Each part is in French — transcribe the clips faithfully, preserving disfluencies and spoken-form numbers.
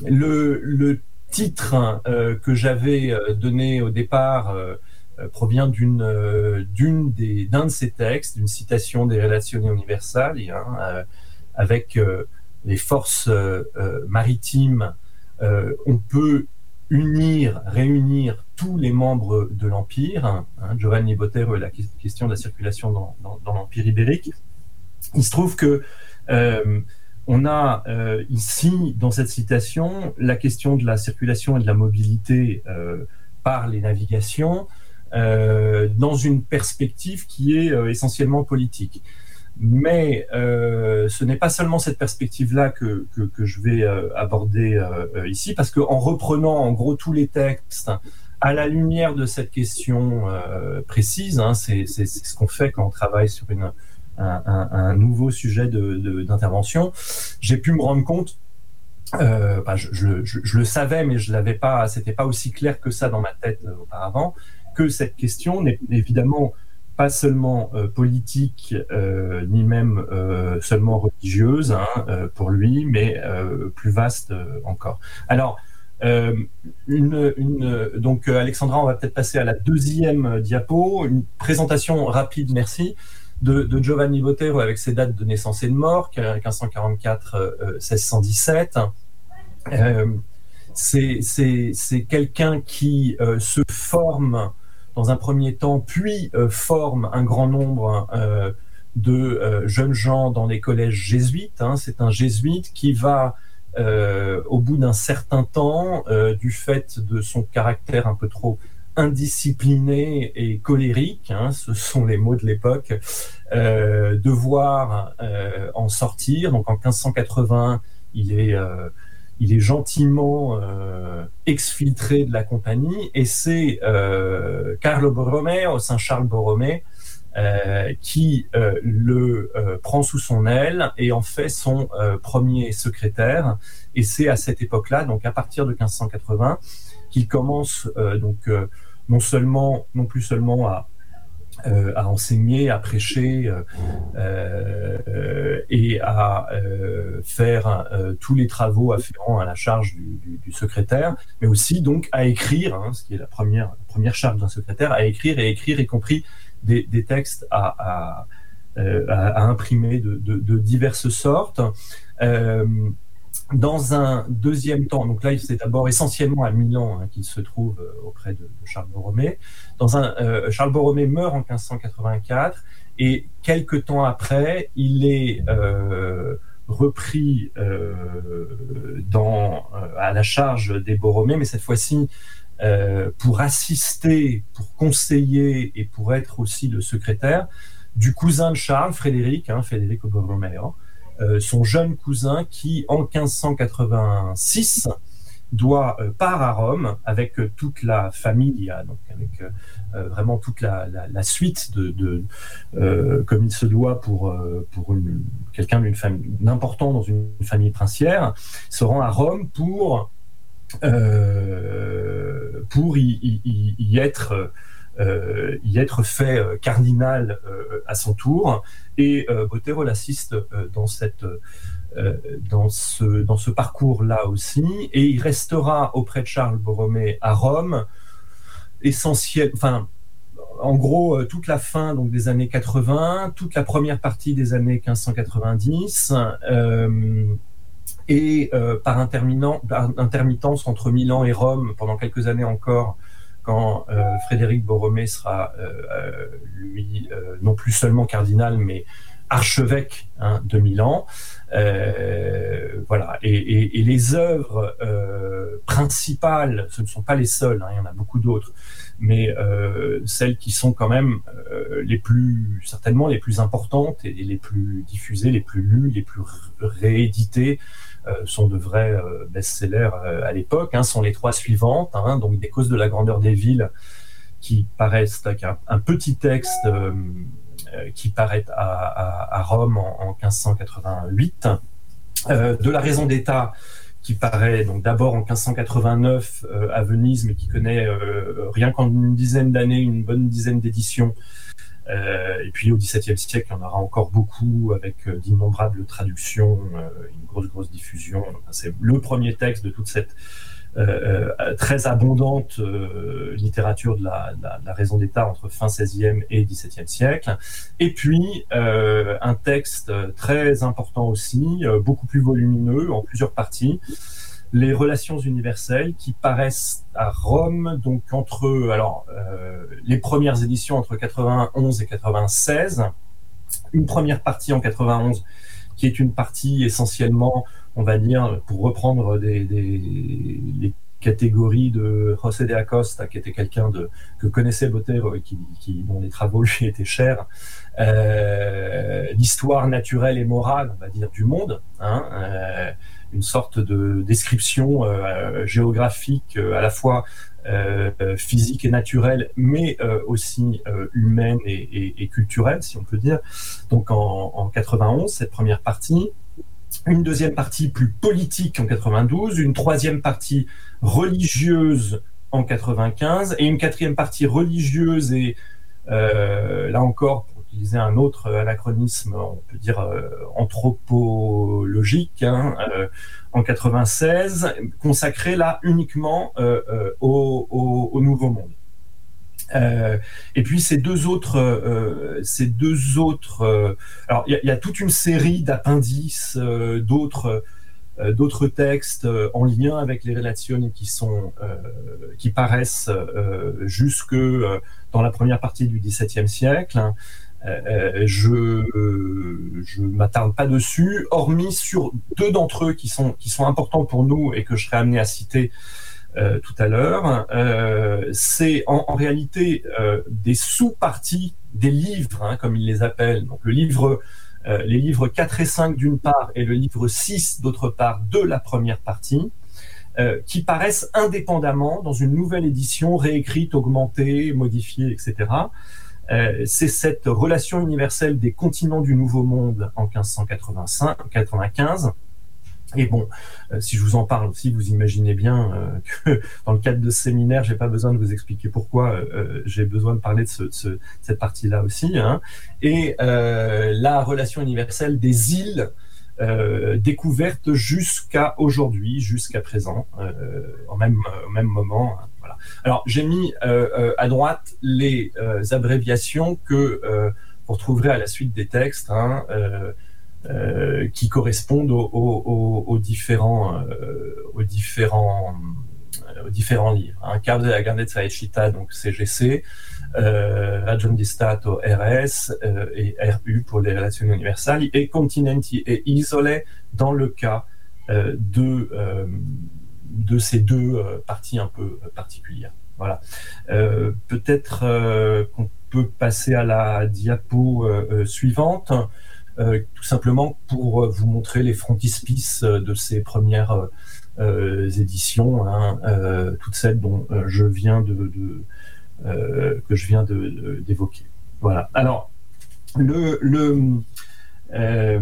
le, le titre euh, que j'avais donné au départ euh, provient d'une, euh, d'une des, d'un de ces textes, d'une citation des Relazioni Universali, hein, euh, avec euh, les forces euh, euh, maritimes, euh, on peut unir, réunir tous les membres de l'Empire. Hein, Giovanni Botero et la question de la circulation dans, dans, dans l'Empire ibérique. Il se trouve que euh, on a euh, ici, dans cette citation, la question de la circulation et de la mobilité euh, par les navigations euh, dans une perspective qui est euh, essentiellement politique. Mais euh, ce n'est pas seulement cette perspective-là que, que, que je vais euh, aborder euh, ici, parce qu'en reprenant en gros tous les textes à la lumière de cette question euh, précise, hein, c'est, c'est, c'est ce qu'on fait quand on travaille sur une, un, un, un nouveau sujet de, de, d'intervention, j'ai pu me rendre compte, euh, bah, je, je, je, je le savais, mais je l'avais pas, c'était pas aussi clair que ça dans ma tête euh, auparavant, que cette question n'est évidemment pas seulement euh, politique, euh, ni même euh, seulement religieuse hein, euh, pour lui, mais euh, plus vaste euh, encore. Alors, euh, une, une, donc euh, Alexandra, on va peut-être passer à la deuxième diapo, une présentation rapide, merci, de, de Giovanni Botero avec ses dates de naissance et de mort, quinze cent quarante-quatre à seize cent dix-sept. Euh, c'est, c'est, c'est quelqu'un qui euh, se forme dans un premier temps, puis euh, forme un grand nombre euh, de euh, jeunes gens dans les collèges jésuites. Hein. C'est un jésuite qui va, euh, au bout d'un certain temps, euh, du fait de son caractère un peu trop indiscipliné et colérique, hein, ce sont les mots de l'époque, euh, devoir euh, en sortir. Donc en quinze cent quatre-vingts, il est... Euh, il est gentiment euh, exfiltré de la compagnie et c'est euh, Carlo Borromeo, Saint Charles Borromée, euh, qui euh, le euh, prend sous son aile et en fait son euh, premier secrétaire. Et c'est à cette époque-là, donc à partir de quinze cent quatre-vingts, qu'il commence euh, donc euh, non seulement, non plus seulement à Euh, à enseigner, à prêcher euh, euh, et à euh, faire euh, tous les travaux afférents à la charge du, du, du secrétaire, mais aussi donc à écrire, hein, ce qui est la première, la première charge d'un secrétaire, à écrire et écrire, y compris des, des textes à, à, euh, à, à imprimer de, de, de diverses sortes. Euh, Dans un deuxième temps, donc là, c'est d'abord essentiellement à Milan hein, qu'il se trouve euh, auprès de, de Charles Borromée. Dans un, euh, Charles Borromée meurt en quinze cent quatre-vingt-quatre et quelques temps après, il est euh, repris euh, dans, euh, à la charge des Borromée, mais cette fois-ci euh, pour assister, pour conseiller et pour être aussi le secrétaire du cousin de Charles, Frédéric, hein, Federico Borromeo. Euh, son jeune cousin qui, en quinze cent quatre-vingt-six, doit euh, part à Rome avec euh, toute la famille, donc avec euh, vraiment toute la, la, la suite de, de euh, comme il se doit pour euh, pour une, quelqu'un d'une famille d'important dans une famille princière, se rend à Rome pour euh, pour y, y, y être Euh, y être fait euh, cardinal euh, à son tour et euh, Botero l'assiste euh, dans cette euh, dans ce dans ce parcours-là aussi et il restera auprès de Charles Borromée à Rome essentiel enfin en gros euh, toute la fin donc des années quatre-vingts, toute la première partie des années quinze cent quatre-vingt-dix euh, et euh, par intermittence entre Milan et Rome pendant quelques années encore quand euh, Frédéric Borromée sera, euh, lui, euh, non plus seulement cardinal, mais archevêque hein, de Milan. Euh, voilà. Et, et, et les œuvres euh, principales, ce ne sont pas les seules, hein, il y en a beaucoup d'autres, mais euh, celles qui sont quand même euh, les plus, certainement les plus importantes et, et les plus diffusées, les plus lues, les plus rééditées, Euh, sont de vrais euh, best-sellers euh, à l'époque, hein, sont les trois suivantes, hein, donc des causes de la grandeur des villes qui paraissent avec un, un petit texte euh, euh, qui paraît à, à, à Rome en, en quinze cent quatre-vingt-huit, euh, de la raison d'État qui paraît donc d'abord en quinze cent quatre-vingt-neuf euh, à Venise, mais qui connaît euh, rien qu'en une dizaine d'années, une bonne dizaine d'éditions Euh, et puis au XVIIe siècle, il y en aura encore beaucoup avec euh, d'innombrables traductions, euh, une grosse, grosse diffusion. Enfin, c'est le premier texte de toute cette euh, euh, très abondante euh, littérature de la, de, la, de la raison d'État entre fin seizième et XVIIe siècle. Et puis euh, un texte très important aussi, euh, beaucoup plus volumineux, en plusieurs parties, les relations universelles, qui paraissent à Rome, donc entre alors euh, les premières éditions entre quatre-vingt-onze et quatre-vingt-seize, une première partie en quatre-vingt-onze qui est une partie essentiellement, on va dire, pour reprendre des, des les catégories de José de Acosta, qui était quelqu'un de que connaissait Botero et qui, qui dont les travaux lui étaient chers, euh, l'histoire naturelle et morale, on va dire, du monde, hein, euh, une sorte de description euh, géographique euh, à la fois euh, physique et naturelle, mais euh, aussi euh, humaine et, et, et culturelle, si on peut dire. Donc en, en quatre-vingt-onze, cette première partie, une deuxième partie plus politique en quatre-vingt-douze, une troisième partie religieuse en quatre-vingt-quinze et une quatrième partie religieuse et euh, là encore, pour utiliser un autre anachronisme, on peut dire euh, anthropologique, hein, euh, en quatre-vingt-seize, consacré là uniquement euh, euh, au, au, au Nouveau Monde. Euh, et puis ces deux autres, euh, ces deux autres, euh, alors il y, y a toute une série d'appendices, euh, d'autres, euh, d'autres textes euh, en lien avec les relations qui sont, euh, qui paraissent euh, jusque euh, dans la première partie du XVIIe siècle. Hein. Euh, je euh, je m'attarde pas dessus, hormis sur deux d'entre eux qui sont qui sont importants pour nous et que je serai amené à citer euh, tout à l'heure. Euh, c'est en, en réalité euh, des sous-parties des livres, hein, comme ils les appellent. Donc le livre, euh, les livres quatre et cinq d'une part et le livre six d'autre part de la première partie, euh, qui paraissent indépendamment dans une nouvelle édition réécrite, augmentée, modifiée, et cetera. Euh, c'est cette relation universelle des continents du Nouveau Monde en quinze cent quatre-vingt-quinze. Et bon, euh, si je vous en parle aussi, vous imaginez bien euh, que dans le cadre de ce séminaire, j'ai pas besoin de vous expliquer pourquoi euh, j'ai besoin de parler de, ce, de ce, cette partie-là aussi. Hein. Et euh, la relation universelle des îles euh, découvertes jusqu'à aujourd'hui, jusqu'à présent, euh, au même, au même moment. Hein. Voilà. Alors, j'ai mis euh, euh, à droite les euh, abréviations que euh, vous retrouverez à la suite des textes, hein, euh, euh, qui correspondent aux, aux, aux, différents, euh, aux, différents, euh, aux différents livres. Hein. Cabo de la Grandezza e Città, donc C G C, euh, Ragion di Stato, R S, euh, et R U pour les relations universelles, et Continenti et Isole dans le cas euh, de... Euh, de ces deux euh, parties un peu particulières. Voilà. Euh, peut-être euh, qu'on peut passer à la diapo euh, suivante, euh, tout simplement pour vous montrer les frontispices de ces premières euh, éditions, hein, euh, toutes celles dont euh, je viens de, de euh, que je viens de, de, d'évoquer. Voilà. Alors, le, le euh,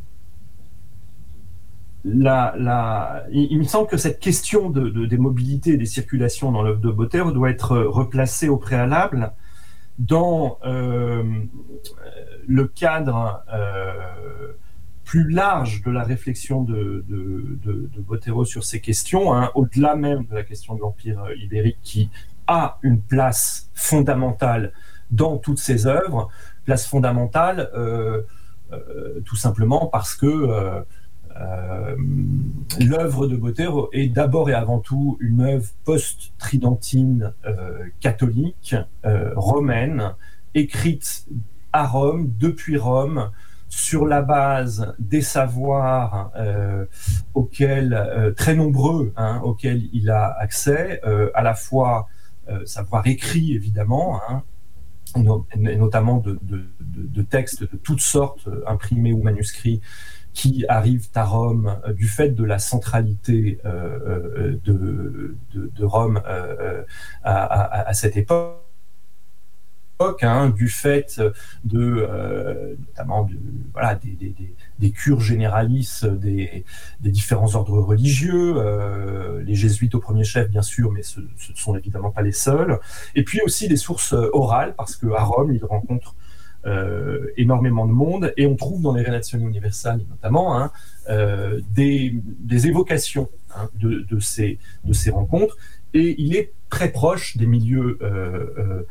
La, la, il, il me semble que cette question de, de, des mobilités et des circulations dans l'œuvre de Botero doit être replacée au préalable dans euh, le cadre euh, plus large de la réflexion de, de, de, de Botero sur ces questions, hein, au-delà même de la question de l'Empire ibérique qui a une place fondamentale dans toutes ses œuvres, place fondamentale euh, euh, tout simplement parce que euh, Euh, l'œuvre de Botero est d'abord et avant tout une œuvre post-tridentine euh, catholique, euh, romaine, écrite à Rome, depuis Rome, sur la base des savoirs euh, auxquels, euh, très nombreux, hein, auxquels il a accès, euh, à la fois euh, savoir écrit évidemment, hein, et notamment de, de, de, de textes de toutes sortes, imprimés ou manuscrits, qui arrivent à Rome euh, du fait de la centralité euh, de, de, de Rome euh, à, à, à cette époque, hein, du fait de euh, notamment de, voilà, des, des, des, des cures généralistes des, des différents ordres religieux, euh, les jésuites au premier chef bien sûr, mais ce ne sont évidemment pas les seuls, et puis aussi des sources orales, parce qu'à Rome, il rencontre euh, énormément de monde, et on trouve dans les Relazioni Universali notamment hein, euh, des, des évocations hein, de, de, ces, de ces rencontres, et il est très proche des milieux euh, euh,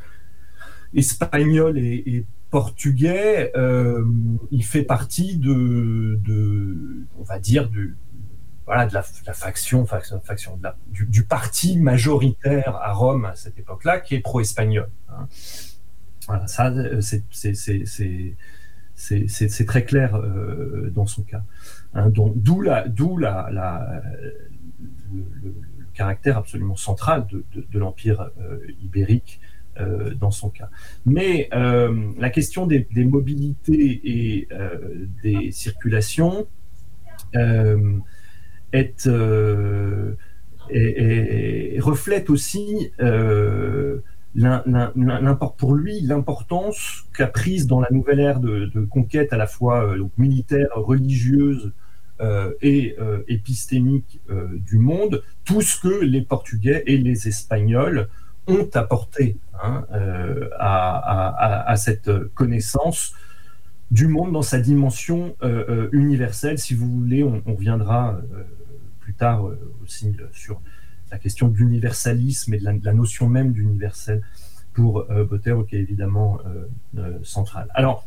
espagnols et, et portugais. Euh, il fait partie de, de on va dire, du Voilà, de la, de la faction, faction, faction de la, du, du parti majoritaire à Rome à cette époque-là, qui est pro-espagnol. Hein. Voilà, ça, c'est, c'est, c'est, c'est, c'est, c'est, c'est très clair euh, dans son cas. Hein, donc, d'où la, d'où la, la, le, le, le caractère absolument central de, de, de l'Empire euh, ibérique euh, dans son cas. Mais euh, la question des, des mobilités et euh, des circulations euh, Est, euh, et, et reflète aussi euh, l'im, l'im, pour lui l'importance qu'a prise dans la nouvelle ère de, de conquête à la fois euh, donc militaire, religieuse euh, et euh, épistémique euh, du monde, tout ce que les Portugais et les Espagnols ont apporté hein, euh, à, à, à cette connaissance du monde dans sa dimension euh, euh, universelle. Si vous voulez, on, on reviendra euh, plus tard euh, aussi euh, sur la question de l'universalisme et de la, de la notion même d'universel pour euh, Botero, qui est évidemment euh, euh, centrale. Alors,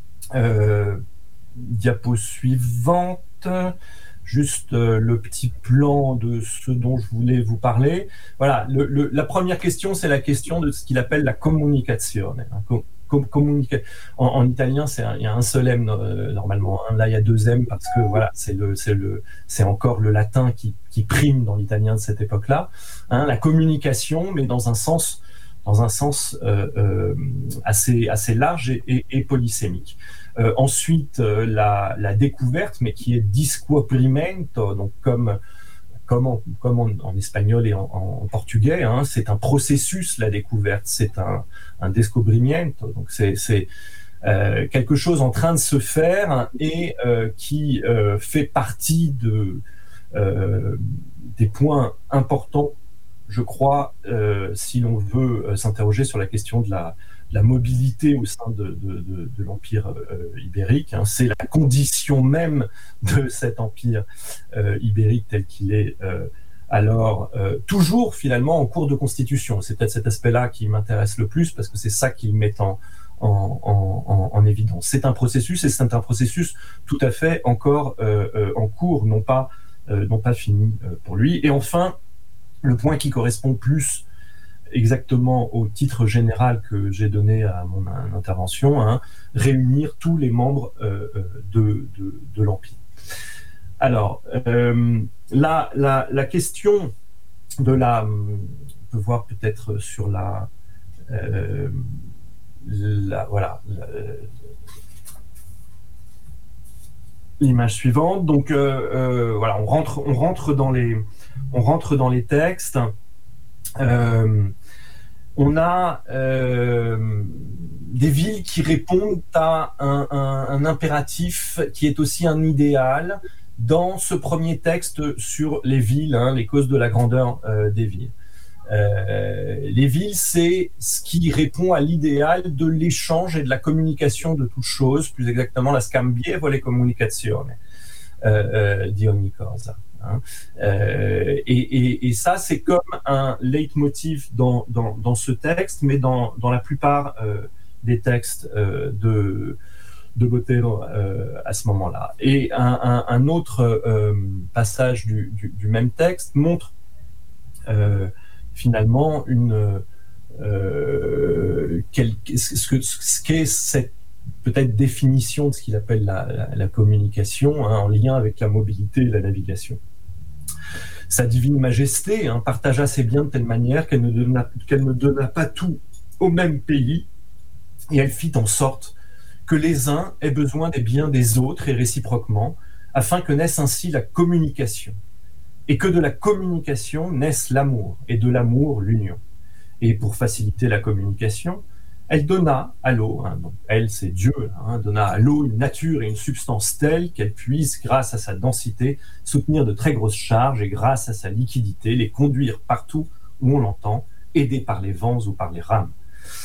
euh, diapo suivante, juste euh, le petit plan de ce dont je voulais vous parler. Voilà, le, le, la première question, c'est la question de ce qu'il appelle la comunicazione. Hein, Comunica- en, en italien, c'est un, il y a un seul M euh, normalement. Hein. Là, il y a deux M parce que voilà, c'est le, c'est le, c'est encore le latin qui, qui prime dans l'italien de cette époque-là. Hein, la communication, mais dans un sens, dans un sens euh, euh, assez, assez large et, et, et polysémique. Euh, ensuite, euh, la, la découverte, mais qui est discoprimento, donc comme Comme, en, comme en, en espagnol et en, en portugais, hein, c'est un processus, la découverte, c'est un, un descobrimiento, donc c'est, c'est euh, quelque chose en train de se faire et euh, qui euh, fait partie de, euh, des points importants, je crois, euh, si l'on veut euh, s'interroger sur la question de la, la mobilité au sein de, de, de, de l'Empire euh, ibérique. Hein. C'est la condition même de cet Empire euh, ibérique tel qu'il est euh, alors euh, toujours finalement en cours de constitution. C'est peut-être cet aspect-là qui m'intéresse le plus parce que c'est ça qu'il met en, en, en, en évidence. C'est un processus et c'est un processus tout à fait encore euh, euh, en cours, non pas, euh, non pas fini euh, pour lui. Et enfin, le point qui correspond plus exactement au titre général que j'ai donné à mon intervention, hein, réunir tous les membres euh, de, de, de l'Empire. Alors, euh, la, la, la question de la... On peut voir peut-être sur la... Euh, la voilà. La, l'image suivante. Donc, euh, euh, voilà, on rentre, on rentre dans les, on rentre dans les textes. Euh, on a euh, des villes qui répondent à un, un, un impératif qui est aussi un idéal dans ce premier texte sur les villes, hein, les causes de la grandeur euh, des villes. Euh, les villes, c'est ce qui répond à l'idéal de l'échange et de la communication de toutes choses, plus exactement la scambievole le comunicazione euh, euh, di ogni cosa. Hein. Euh, et, et, et ça, c'est comme un leitmotiv dans, dans, dans ce texte, mais dans, dans la plupart euh, des textes euh, de, de Botero euh, à ce moment-là. Et un, un, un autre euh, passage du, du, du même texte montre euh, finalement une, euh, quel, ce, que, ce qu'est cette peut-être définition de ce qu'il appelle la, la, la communication, hein, en lien avec la mobilité et la navigation. Sa divine majesté hein, partagea ses biens de telle manière qu'elle ne, donna, qu'elle ne donna pas tout au même pays, et elle fit en sorte que les uns aient besoin des biens des autres et réciproquement, afin que naisse ainsi la communication, et que de la communication naisse l'amour, et de l'amour l'union. Et pour faciliter la communication, elle donna à l'eau, hein, donc elle c'est Dieu, hein, donna à l'eau une nature et une substance telle qu'elle puisse, grâce à sa densité, soutenir de très grosses charges et grâce à sa liquidité, les conduire partout où on l'entend, aidée par les vents ou par les rames.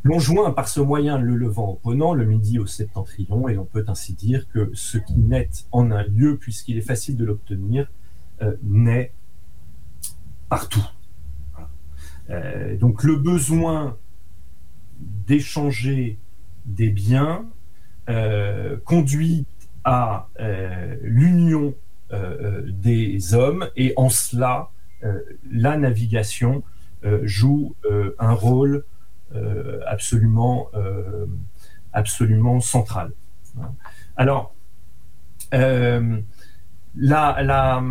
L'on joint par ce moyen le Levant au Ponant, le Midi au Septentrion, et l'on peut ainsi dire que ce qui naît en un lieu, puisqu'il est facile de l'obtenir, euh, naît partout. Euh, donc le besoin d'échanger des biens euh, conduit à euh, l'union euh, des hommes, et en cela, euh, la navigation euh, joue euh, un rôle euh, absolument, euh, absolument central. Alors, euh, la, la,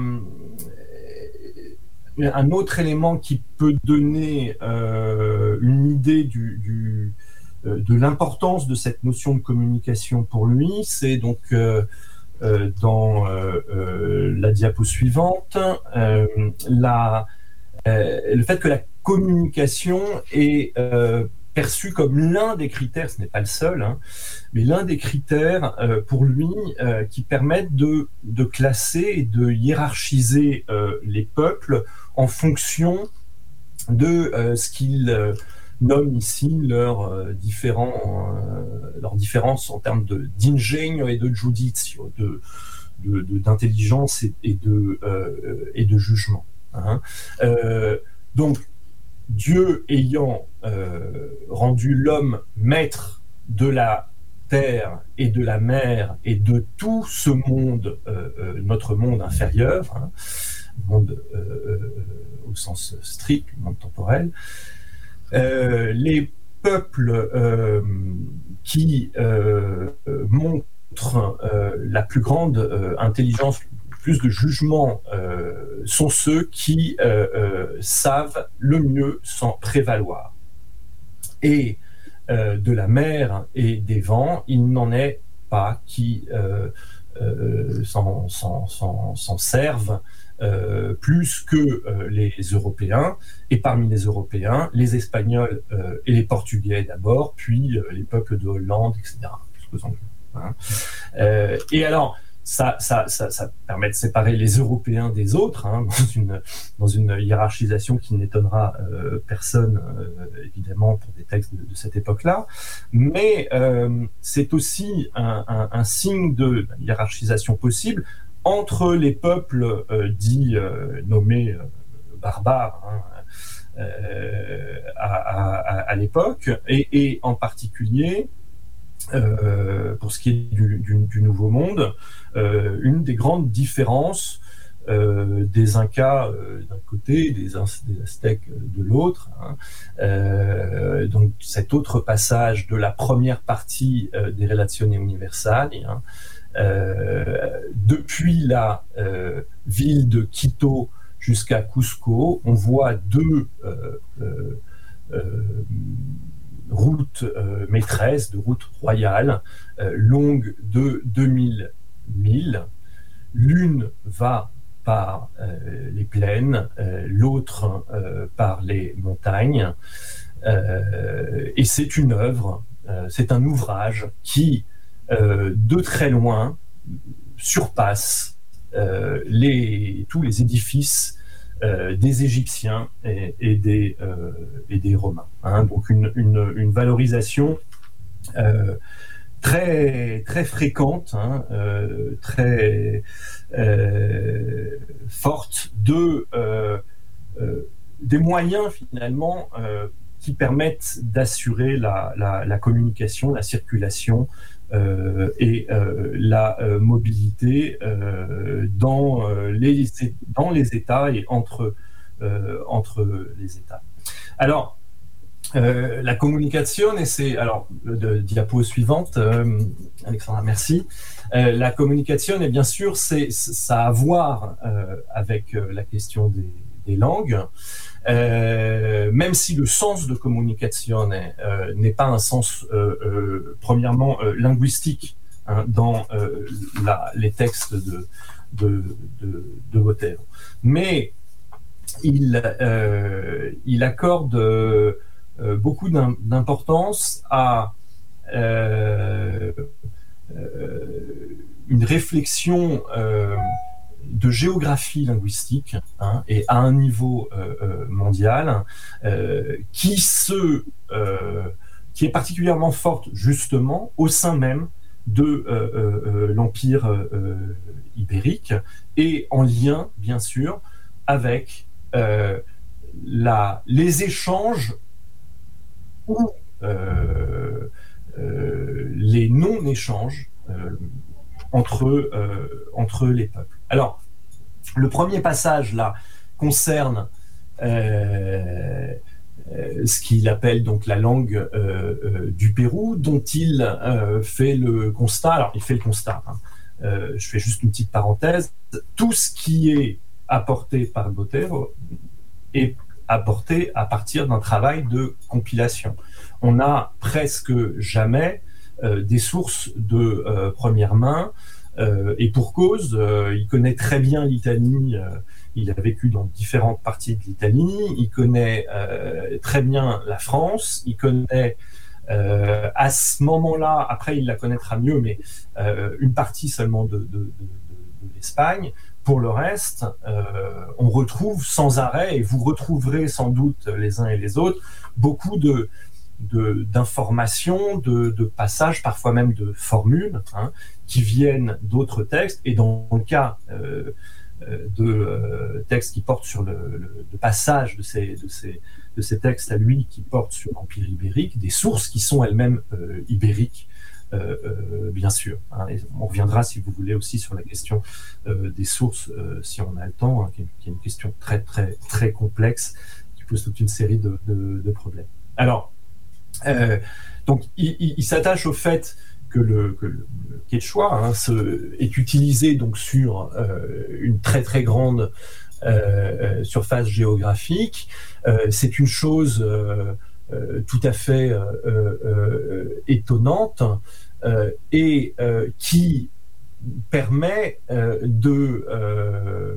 un autre élément qui peut donner euh, une idée du, du, de l'importance de cette notion de communication pour lui, c'est donc euh, euh, dans euh, euh, la diapo suivante, euh, la, euh, le fait que la communication est euh, perçue comme l'un des critères, ce n'est pas le seul, hein, mais l'un des critères euh, pour lui euh, qui permettent de, de classer et de hiérarchiser euh, les peuples en fonction de euh, ce qu'il euh, nomme ici leurs euh, différents, euh, leurs différences en termes de, d'ingegno et de giudizio, de, de, de, d'intelligence et, et, de, euh, et de jugement. Hein. Euh, donc, Dieu ayant euh, rendu l'homme maître de la terre et de la mer et de tout ce monde, euh, euh, notre monde inférieur, hein, monde euh, au sens strict, le monde temporel, euh, les peuples euh, qui euh, montrent euh, la plus grande euh, intelligence, plus de jugement, euh, sont ceux qui euh, euh, savent le mieux s'en prévaloir. Et euh, de la mer et des vents, il n'en est pas qui euh, euh, s'en, s'en, s'en, s'en servent euh, plus que euh, les Européens, et parmi les Européens, les Espagnols euh, et les Portugais d'abord, puis euh, les peuples de Hollande, et cetera. Hein. Euh, et alors, Ça, ça, ça, ça permet de séparer les Européens des autres, hein, dans, une, dans une hiérarchisation qui n'étonnera euh, personne, euh, évidemment, pour des textes de, de cette époque-là. Mais euh, c'est aussi un, un, un signe de hiérarchisation possible entre les peuples euh, dits euh, nommés euh, barbares, hein, euh, à, à, à l'époque, et, et en particulier, Euh, pour ce qui est du, du, du Nouveau Monde, euh, une des grandes différences euh, des Incas euh, d'un côté, des, des Aztèques de l'autre, hein, euh, donc cet autre passage de la première partie euh, des Relazioni Universali, hein, euh, depuis la euh, ville de Quito jusqu'à Cusco, on voit deux euh, euh, euh, route euh, maîtresse, de route royale, euh, longue de deux mille milles. L'une va par euh, les plaines, euh, l'autre euh, par les montagnes. Euh, et c'est une œuvre, euh, c'est un ouvrage qui, euh, de très loin, surpasse euh, les, tous les édifices Euh, des Égyptiens et, et, des, euh, et des Romains. Hein. Donc une, une, une valorisation euh, très, très fréquente, hein, euh, très euh, forte de, euh, euh, des moyens finalement euh, qui permettent d'assurer la, la, la communication, la circulation Euh, et euh, la euh, mobilité euh, dans, euh, les, dans les États et entre, euh, entre les États. Alors, euh, la communication, et c'est, alors, de diapo suivante, euh, Alexandra, merci. Euh, la communication, et bien sûr, c'est, ça a à voir euh, avec la question des, des langues. Euh, même si le sens de communication euh, n'est pas un sens euh, euh, premièrement euh, linguistique, hein, dans euh, la, les textes de, de, de, de Botero, mais il, euh, il accorde euh, beaucoup d'importance à euh, euh, une réflexion euh, de géographie linguistique, hein, et à un niveau euh, mondial, euh, qui se euh, qui est particulièrement forte justement au sein même de euh, euh, l'Empire euh, ibérique et en lien, bien sûr, avec euh, la, les échanges ou euh, euh, les non-échanges euh, entre, euh, entre les peuples. Alors, le premier passage, là, concerne euh, euh, ce qu'il appelle donc la langue euh, euh, du Pérou, dont il euh, fait le constat. Alors, il fait le constat. Hein. Euh, je fais juste une petite parenthèse. Tout ce qui est apporté par Botero est apporté à partir d'un travail de compilation. On n'a presque jamais euh, des sources de euh, première main, euh, et pour cause, euh, il connaît très bien l'Italie. Euh, il a vécu dans différentes parties de l'Italie, il connaît euh, très bien la France, il connaît euh, à ce moment-là, après il la connaîtra mieux, mais euh, une partie seulement de, de, de, de, de l'Espagne. Pour le reste, euh, on retrouve sans arrêt, et vous retrouverez sans doute les uns et les autres, beaucoup de, de, d'informations, de, de passages, parfois même de formules, hein, qui viennent d'autres textes, et dans le cas euh, de euh, textes qui portent sur le, le, le passage de ces, de, ces, de ces textes à lui qui portent sur l'Empire ibérique, des sources qui sont elles-mêmes euh, ibériques, euh, euh, bien sûr. Hein, et on reviendra, si vous voulez, aussi sur la question euh, des sources, euh, si on a le temps, hein, qui, est, qui est une question très, très, très complexe, qui pose toute une série de, de, de problèmes. Alors, euh, donc, il, il, il s'attache au fait que le, que le quechua hein, se, est utilisé donc sur euh, une très très grande euh, surface géographique. Euh, c'est une chose euh, euh, tout à fait euh, euh, étonnante euh, et euh, qui permet euh, de euh,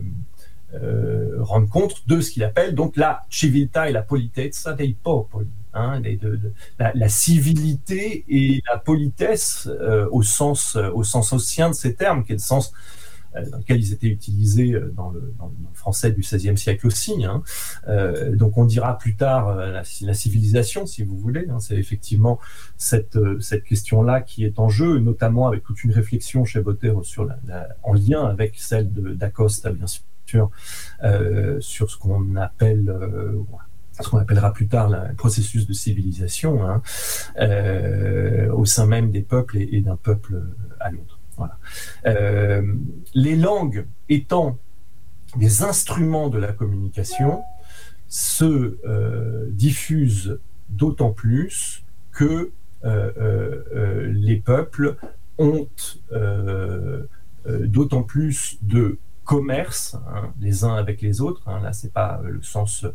euh, rendre compte de ce qu'il appelle donc la civiltà et la politezza dei popoli. Hein, de, de, de, la, la civilité et la politesse euh, au sens euh, au sens ossien de ces termes, qui est le sens euh, dans lequel ils étaient utilisés euh, dans, le, dans le français du seizième siècle aussi. Hein. Euh, donc on dira plus tard euh, la, la civilisation, si vous voulez. Hein, c'est effectivement cette, euh, cette question-là qui est en jeu, notamment avec toute une réflexion chez Botero sur la, la, en lien avec celle de, d'Acosta, bien sûr, euh, sur ce qu'on appelle euh, ce qu'on appellera plus tard le processus de civilisation, hein, euh, au sein même des peuples et, et d'un peuple à l'autre. Voilà. Euh, les langues étant des instruments de la communication se euh, diffusent d'autant plus que euh, euh, les peuples ont euh, euh, d'autant plus de commerce, hein, les uns avec les autres. Hein, là, c'est pas le sens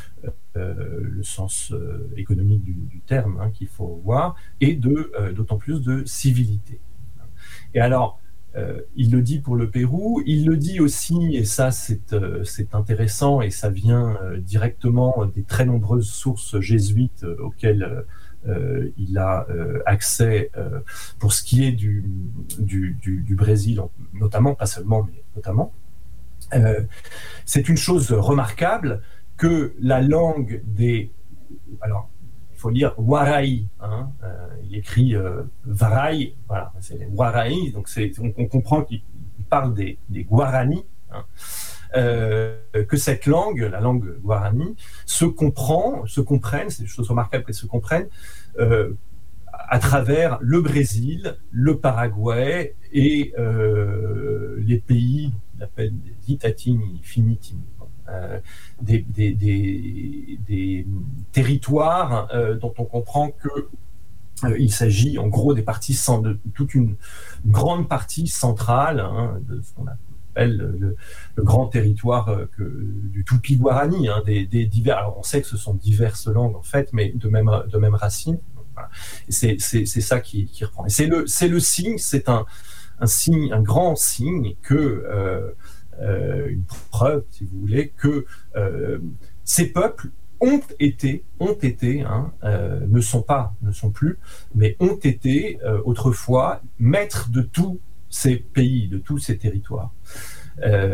Euh, le sens euh, économique du, du terme hein, qu'il faut voir, et de, euh, d'autant plus de civilité. Et alors, euh, il le dit pour le Pérou, il le dit aussi, et ça c'est, euh, c'est intéressant, et ça vient euh, directement des très nombreuses sources jésuites euh, auxquelles euh, il a euh, accès euh, pour ce qui est du, du, du, du Brésil, notamment, pas seulement, mais notamment. Euh, c'est une chose remarquable que la langue des... Alors, il faut lire Warai, hein, euh, il écrit euh, Varai, voilà, c'est les Warai, donc c'est, on, on comprend qu'il parle des, des Guarani, hein, euh, que cette langue, la langue Guarani, se comprend, se comprenne, c'est des choses remarquables qu'elle se comprenne, euh, à travers le Brésil, le Paraguay et euh, les pays qu'on appelle des Itatini Finitimi. Euh, des, des, des, des territoires euh, dont on comprend que euh, il s'agit en gros des parties de toute une, une grande partie centrale hein, de ce qu'on appelle le, le grand territoire euh, que, du Tupi-Guarani, hein, des, des divers. Alors on sait que ce sont diverses langues en fait, mais de même de même racine. Voilà. C'est, c'est, c'est ça qui, qui reprend. Et c'est le c'est le signe, c'est un un signe, un grand signe que euh, Euh, une preuve, si vous voulez, que euh, ces peuples ont été, ont été, hein, euh, ne sont pas, ne sont plus, mais ont été euh, autrefois maîtres de tous ces pays, de tous ces territoires.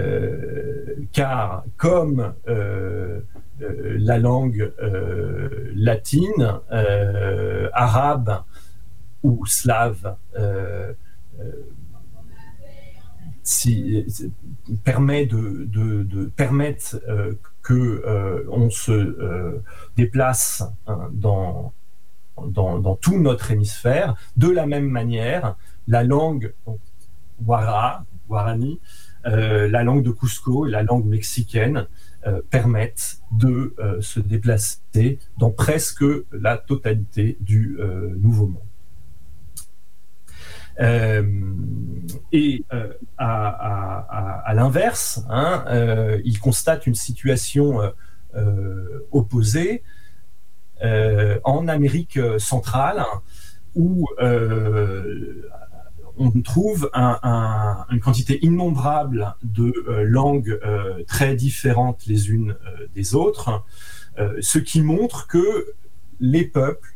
Euh, car comme euh, euh, la langue, euh, latine, euh, arabe ou slave euh, euh, si, permet de, de, de permettre euh, que euh, on se euh, déplace hein, dans, dans, dans tout notre hémisphère. De la même manière, la langue donc, Wara, Guarani, euh, la langue de Cusco et la langue mexicaine euh, permettent de euh, se déplacer dans presque la totalité du euh, Nouveau Monde. Euh, et euh, à, à, à l'inverse, hein, euh, il constate une situation euh, euh, opposée euh, en Amérique centrale où euh, on trouve un, un, une quantité innombrable de euh, langues euh, très différentes les unes euh, des autres, euh, ce qui montre que les peuples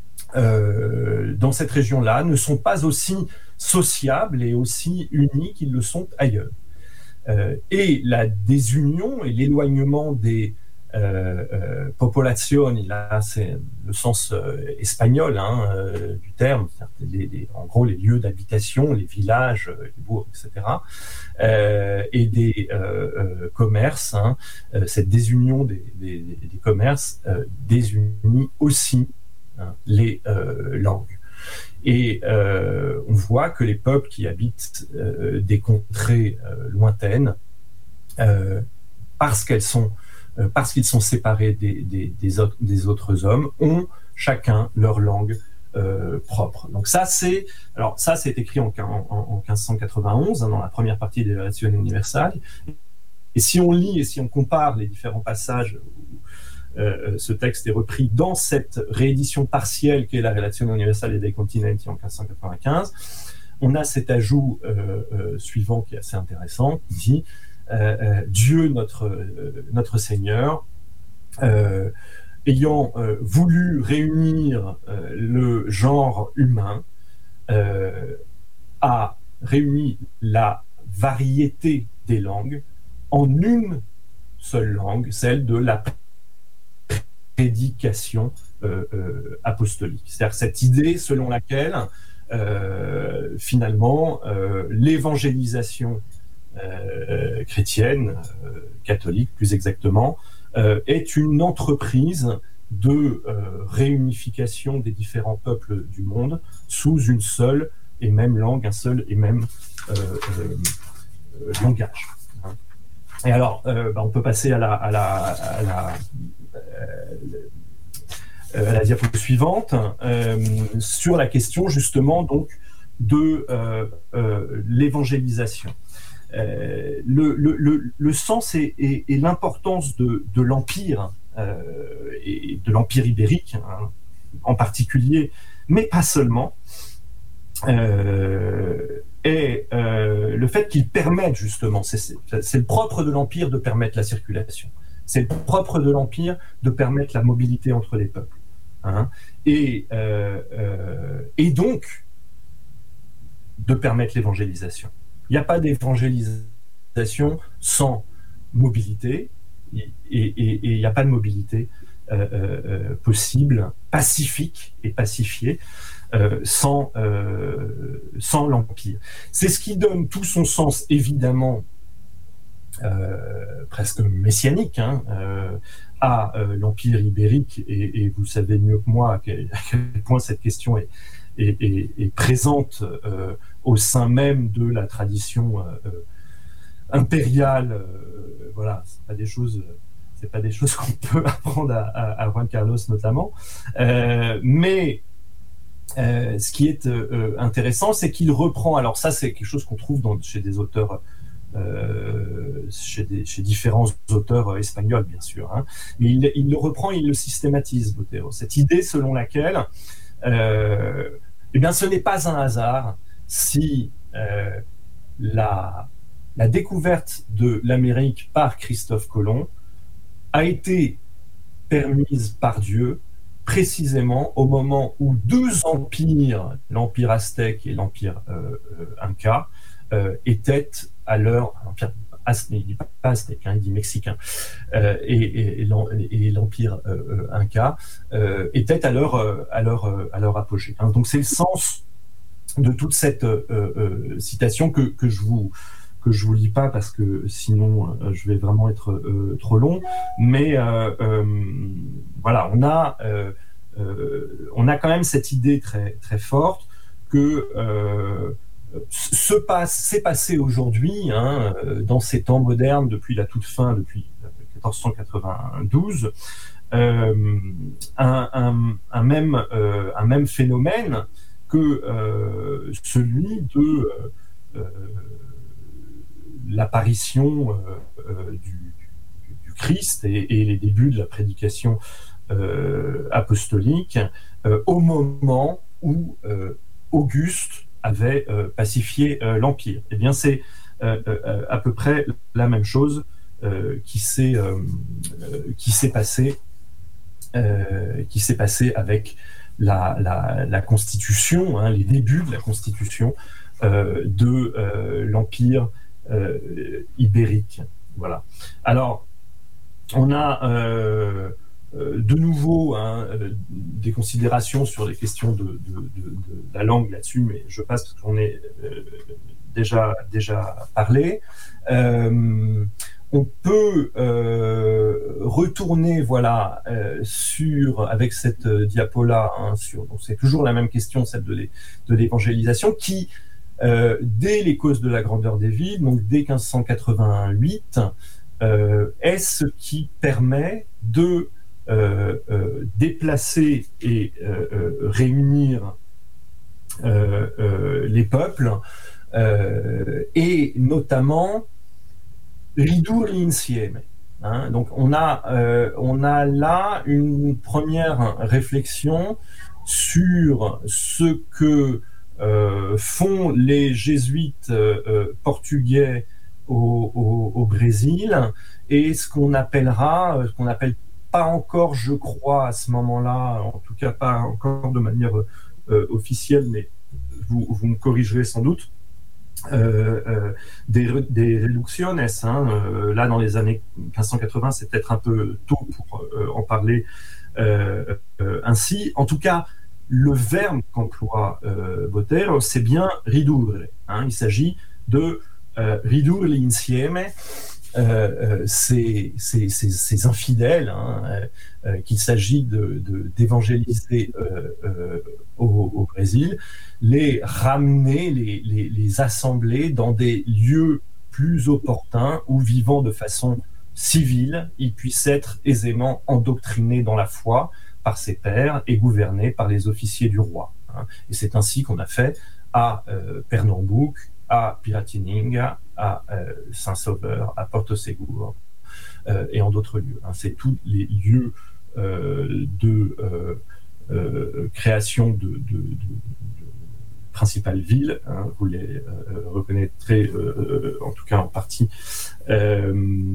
Euh, dans cette région-là ne sont pas aussi sociables et aussi unis qu'ils le sont ailleurs. Euh, et la désunion et l'éloignement des euh, euh, popolazioni, là c'est le sens euh, espagnol hein, euh, du terme, les, les, en gros les lieux d'habitation, les villages, les bourgs, et cetera, euh, et des euh, euh, commerces, hein, euh, cette désunion des, des, des commerces euh, désunit aussi les euh, langues. Et euh, on voit que les peuples qui habitent euh, des contrées euh, lointaines, euh, parce qu'elles sont, euh, parce qu'ils sont séparés des, des, des, autres, des autres hommes, ont chacun leur langue euh, propre. Donc ça, c'est, alors ça, c'est écrit en, en, en quinze cent quatre-vingt-onze, hein, dans la première partie des Relazioni Universali. Et si on lit et si on compare les différents passages Euh, ce texte est repris dans cette réédition partielle qu'est la Relazione Universale dei Continenti en quinze cent quatre-vingt-quinze. On a cet ajout euh, euh, suivant qui est assez intéressant, qui dit euh, euh, Dieu, notre, euh, notre Seigneur, euh, ayant euh, voulu réunir euh, le genre humain, euh, a réuni la variété des langues en une seule langue, celle de la prédication euh, euh, apostolique. C'est-à-dire cette idée selon laquelle euh, finalement euh, l'évangélisation euh, chrétienne, euh, catholique plus exactement, euh, est une entreprise de euh, réunification des différents peuples du monde sous une seule et même langue, un seul et même euh, euh, langage. Et alors, euh, bah, on peut passer à la, à la, à la Euh, à la diapo suivante, euh, sur la question justement donc de euh, euh, l'évangélisation. Euh, le, le, le, le sens et, et, et l'importance de, de l'Empire, euh, et de l'Empire ibérique hein, en particulier, mais pas seulement, euh, est euh, le fait qu'il permette justement, c'est, c'est le propre de l'Empire de permettre la circulation. C'est le propre de l'Empire de permettre la mobilité entre les peuples. Hein, et, euh, euh, et donc, de permettre l'évangélisation. Il n'y a pas d'évangélisation sans mobilité, et il n'y a pas de mobilité euh, euh, possible, pacifique et pacifiée, euh, sans, euh, sans l'Empire. C'est ce qui donne tout son sens, évidemment, Euh, presque messianique hein, euh, à euh, l'Empire ibérique et, et vous savez mieux que moi à quel, à quel point cette question est, est, est, est présente euh, au sein même de la tradition euh, impériale. Euh, voilà, c'est pas des choses, c'est pas des choses qu'on peut apprendre à, à, à Juan Carlos notamment. Euh, mais euh, ce qui est euh, intéressant, c'est qu'il reprend. Alors ça, c'est quelque chose qu'on trouve dans, chez des auteurs. Euh, chez, des, chez différents auteurs espagnols, bien sûr. Hein. Mais il, il le reprend, il le systématise, Botero. Cette idée selon laquelle euh, eh bien, ce n'est pas un hasard si euh, la, la découverte de l'Amérique par Christophe Colomb a été permise par Dieu précisément au moment où deux empires, l'empire aztèque et l'empire euh, euh, inca, euh, étaient à leur, il dit pas aztèque, hein, il dit mexicain, euh, et, et, et l'empire euh, inca euh, était à leur, à leur, à leur apogée. Hein. Donc c'est le sens de toute cette euh, euh, citation que, que je vous que je vous lis pas parce que sinon euh, je vais vraiment être euh, trop long. Mais euh, euh, voilà, on a euh, euh, on a quand même cette idée très très forte que euh, se passe, s'est passé aujourd'hui, hein, dans ces temps modernes, depuis la toute fin, depuis quatorze cent quatre-vingt-douze, euh, un, un, un, même, euh, un même phénomène que euh, celui de euh, l'apparition euh, du, du, du Christ et, et les débuts de la prédication euh, apostolique euh, au moment où euh, Auguste avait euh, pacifié euh, l'Empire. Eh bien, c'est euh, euh, à peu près la même chose euh, qui s'est euh, qui s'est passé euh, qui s'est passé avec la, la, la Constitution, hein, les débuts de la Constitution euh, de euh, l'Empire euh, ibérique. Voilà. Alors, on a euh, Euh, de nouveau, hein, euh, des considérations sur les questions de, de, de, de la langue là-dessus, mais je passe parce qu'on est euh, déjà, déjà parlé. Euh, on peut euh, retourner, voilà, euh, sur, avec cette euh, diapo-là, hein, sur, donc c'est toujours la même question, celle de, l'é, de l'évangélisation, qui, euh, dès les causes de la grandeur des villes, donc dès quinze cent quatre-vingt-huit, euh, est ce qui permet de Euh, euh, déplacer et euh, euh, réunir euh, euh, les peuples euh, et notamment ridur l'insieme. Hein, donc on a, euh, on a là une première réflexion sur ce que euh, font les jésuites euh, portugais au, au, au Brésil et ce qu'on appellera, ce qu'on appelle pas encore, je crois, à ce moment-là, en tout cas pas encore de manière euh, officielle, mais vous, vous me corrigerez sans doute, euh, euh, des, des reducciones. Hein, euh, là, dans les années quinze cent quatre-vingts, c'est peut-être un peu tôt pour euh, en parler euh, euh, ainsi. En tout cas, le verbe qu'emploie euh, Botero, c'est bien ridurre. Hein, il s'agit de euh, ridurre l'insieme. Euh, euh, ces, ces, ces, ces infidèles, hein, euh, qu'il s'agit de, de, d'évangéliser euh, euh, au, au Brésil, les ramener, les, les, les assembler dans des lieux plus opportuns où, vivant de façon civile, ils puissent être aisément endoctrinés dans la foi par ses pairs et gouvernés par les officiers du roi. Hein. Et c'est ainsi qu'on a fait à euh, Pernambouc, à Piratininga, à euh, Saint-Sauveur, à Porto Seguro euh, et en d'autres lieux. Hein. C'est tous les lieux euh, de euh, euh, création de, de, de, de principales villes. Hein. Vous les euh, reconnaîtrez, euh, en tout cas en partie, euh,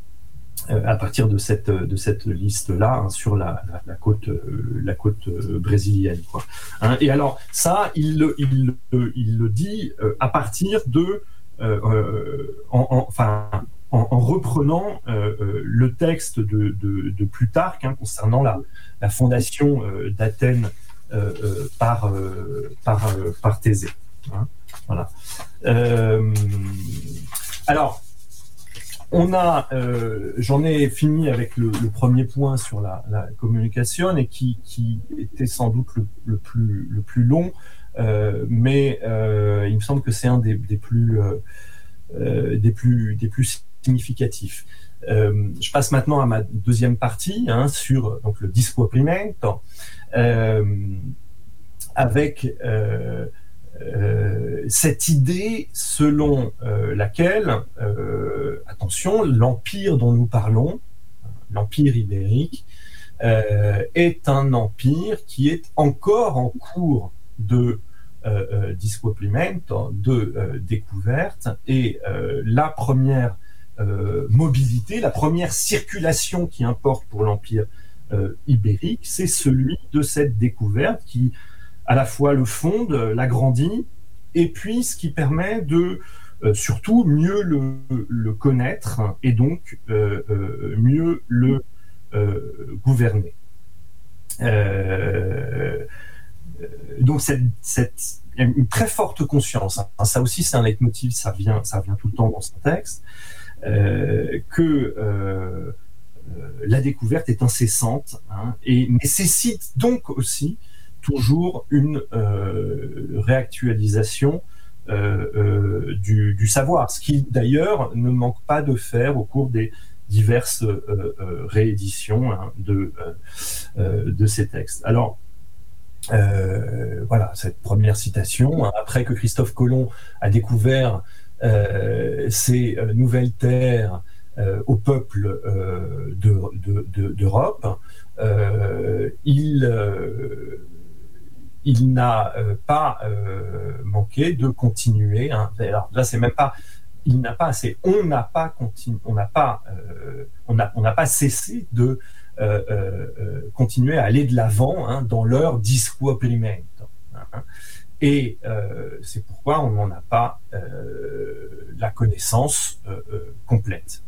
à partir de cette, de cette liste-là, hein, sur la, la, la côte, euh, la côte euh, brésilienne. Quoi. Hein, et alors, ça, il, il, il, il le dit euh, à partir de... Euh, euh, en, en, enfin, en, en reprenant euh, euh, le texte de, de, de Plutarque, hein, concernant la, la fondation euh, d'Athènes euh, euh, par, euh, par, euh, par Thésée. Hein, voilà. Euh, alors, on a, euh, j'en ai fini avec le, le premier point sur la, la communication et qui, qui était sans doute le, le, plus, le plus long, euh, mais euh, il me semble que c'est un des, des, plus, euh, euh, des, plus, des plus significatifs. Euh, je passe maintenant à ma deuxième partie, hein, sur donc, le discoprimento, euh, avec... Euh, Euh, cette idée selon euh, laquelle, euh, attention, l'empire dont nous parlons, l'empire ibérique, euh, est un empire qui est encore en cours de euh, euh, discoprimento, de euh, découverte, et euh, la première euh, mobilité, la première circulation qui importe pour l'empire euh, ibérique, c'est celui de cette découverte qui à la fois le fonde, l'agrandit, et puis ce qui permet de euh, surtout mieux le, le connaître et donc euh, euh, mieux le euh, gouverner. Euh, donc cette, cette une très forte conscience, hein, ça aussi c'est un leitmotiv, ça revient, ça revient tout le temps dans ce texte, euh, que euh, la découverte est incessante, hein, et nécessite donc aussi toujours une euh, réactualisation euh, euh, du, du savoir, ce qui d'ailleurs ne manque pas de faire au cours des diverses euh, euh, rééditions, hein, de, euh, de ces textes. Alors, euh, voilà, cette première citation, hein, après que Christophe Colomb a découvert euh, ces euh, nouvelles terres euh, au peuple euh, de, de, de, d'Europe, euh, il, euh, il n'a euh, pas euh, manqué de continuer. Hein, alors là, c'est même pas, il n'a pas assez, on n'a pas continué, on n'a pas, euh, on n'a, on n'a pas cessé de euh, euh, continuer à aller de l'avant, hein, dans leur discuoprimento. Hein, et euh, c'est pourquoi on n'en a pas euh, la connaissance euh, euh, complète.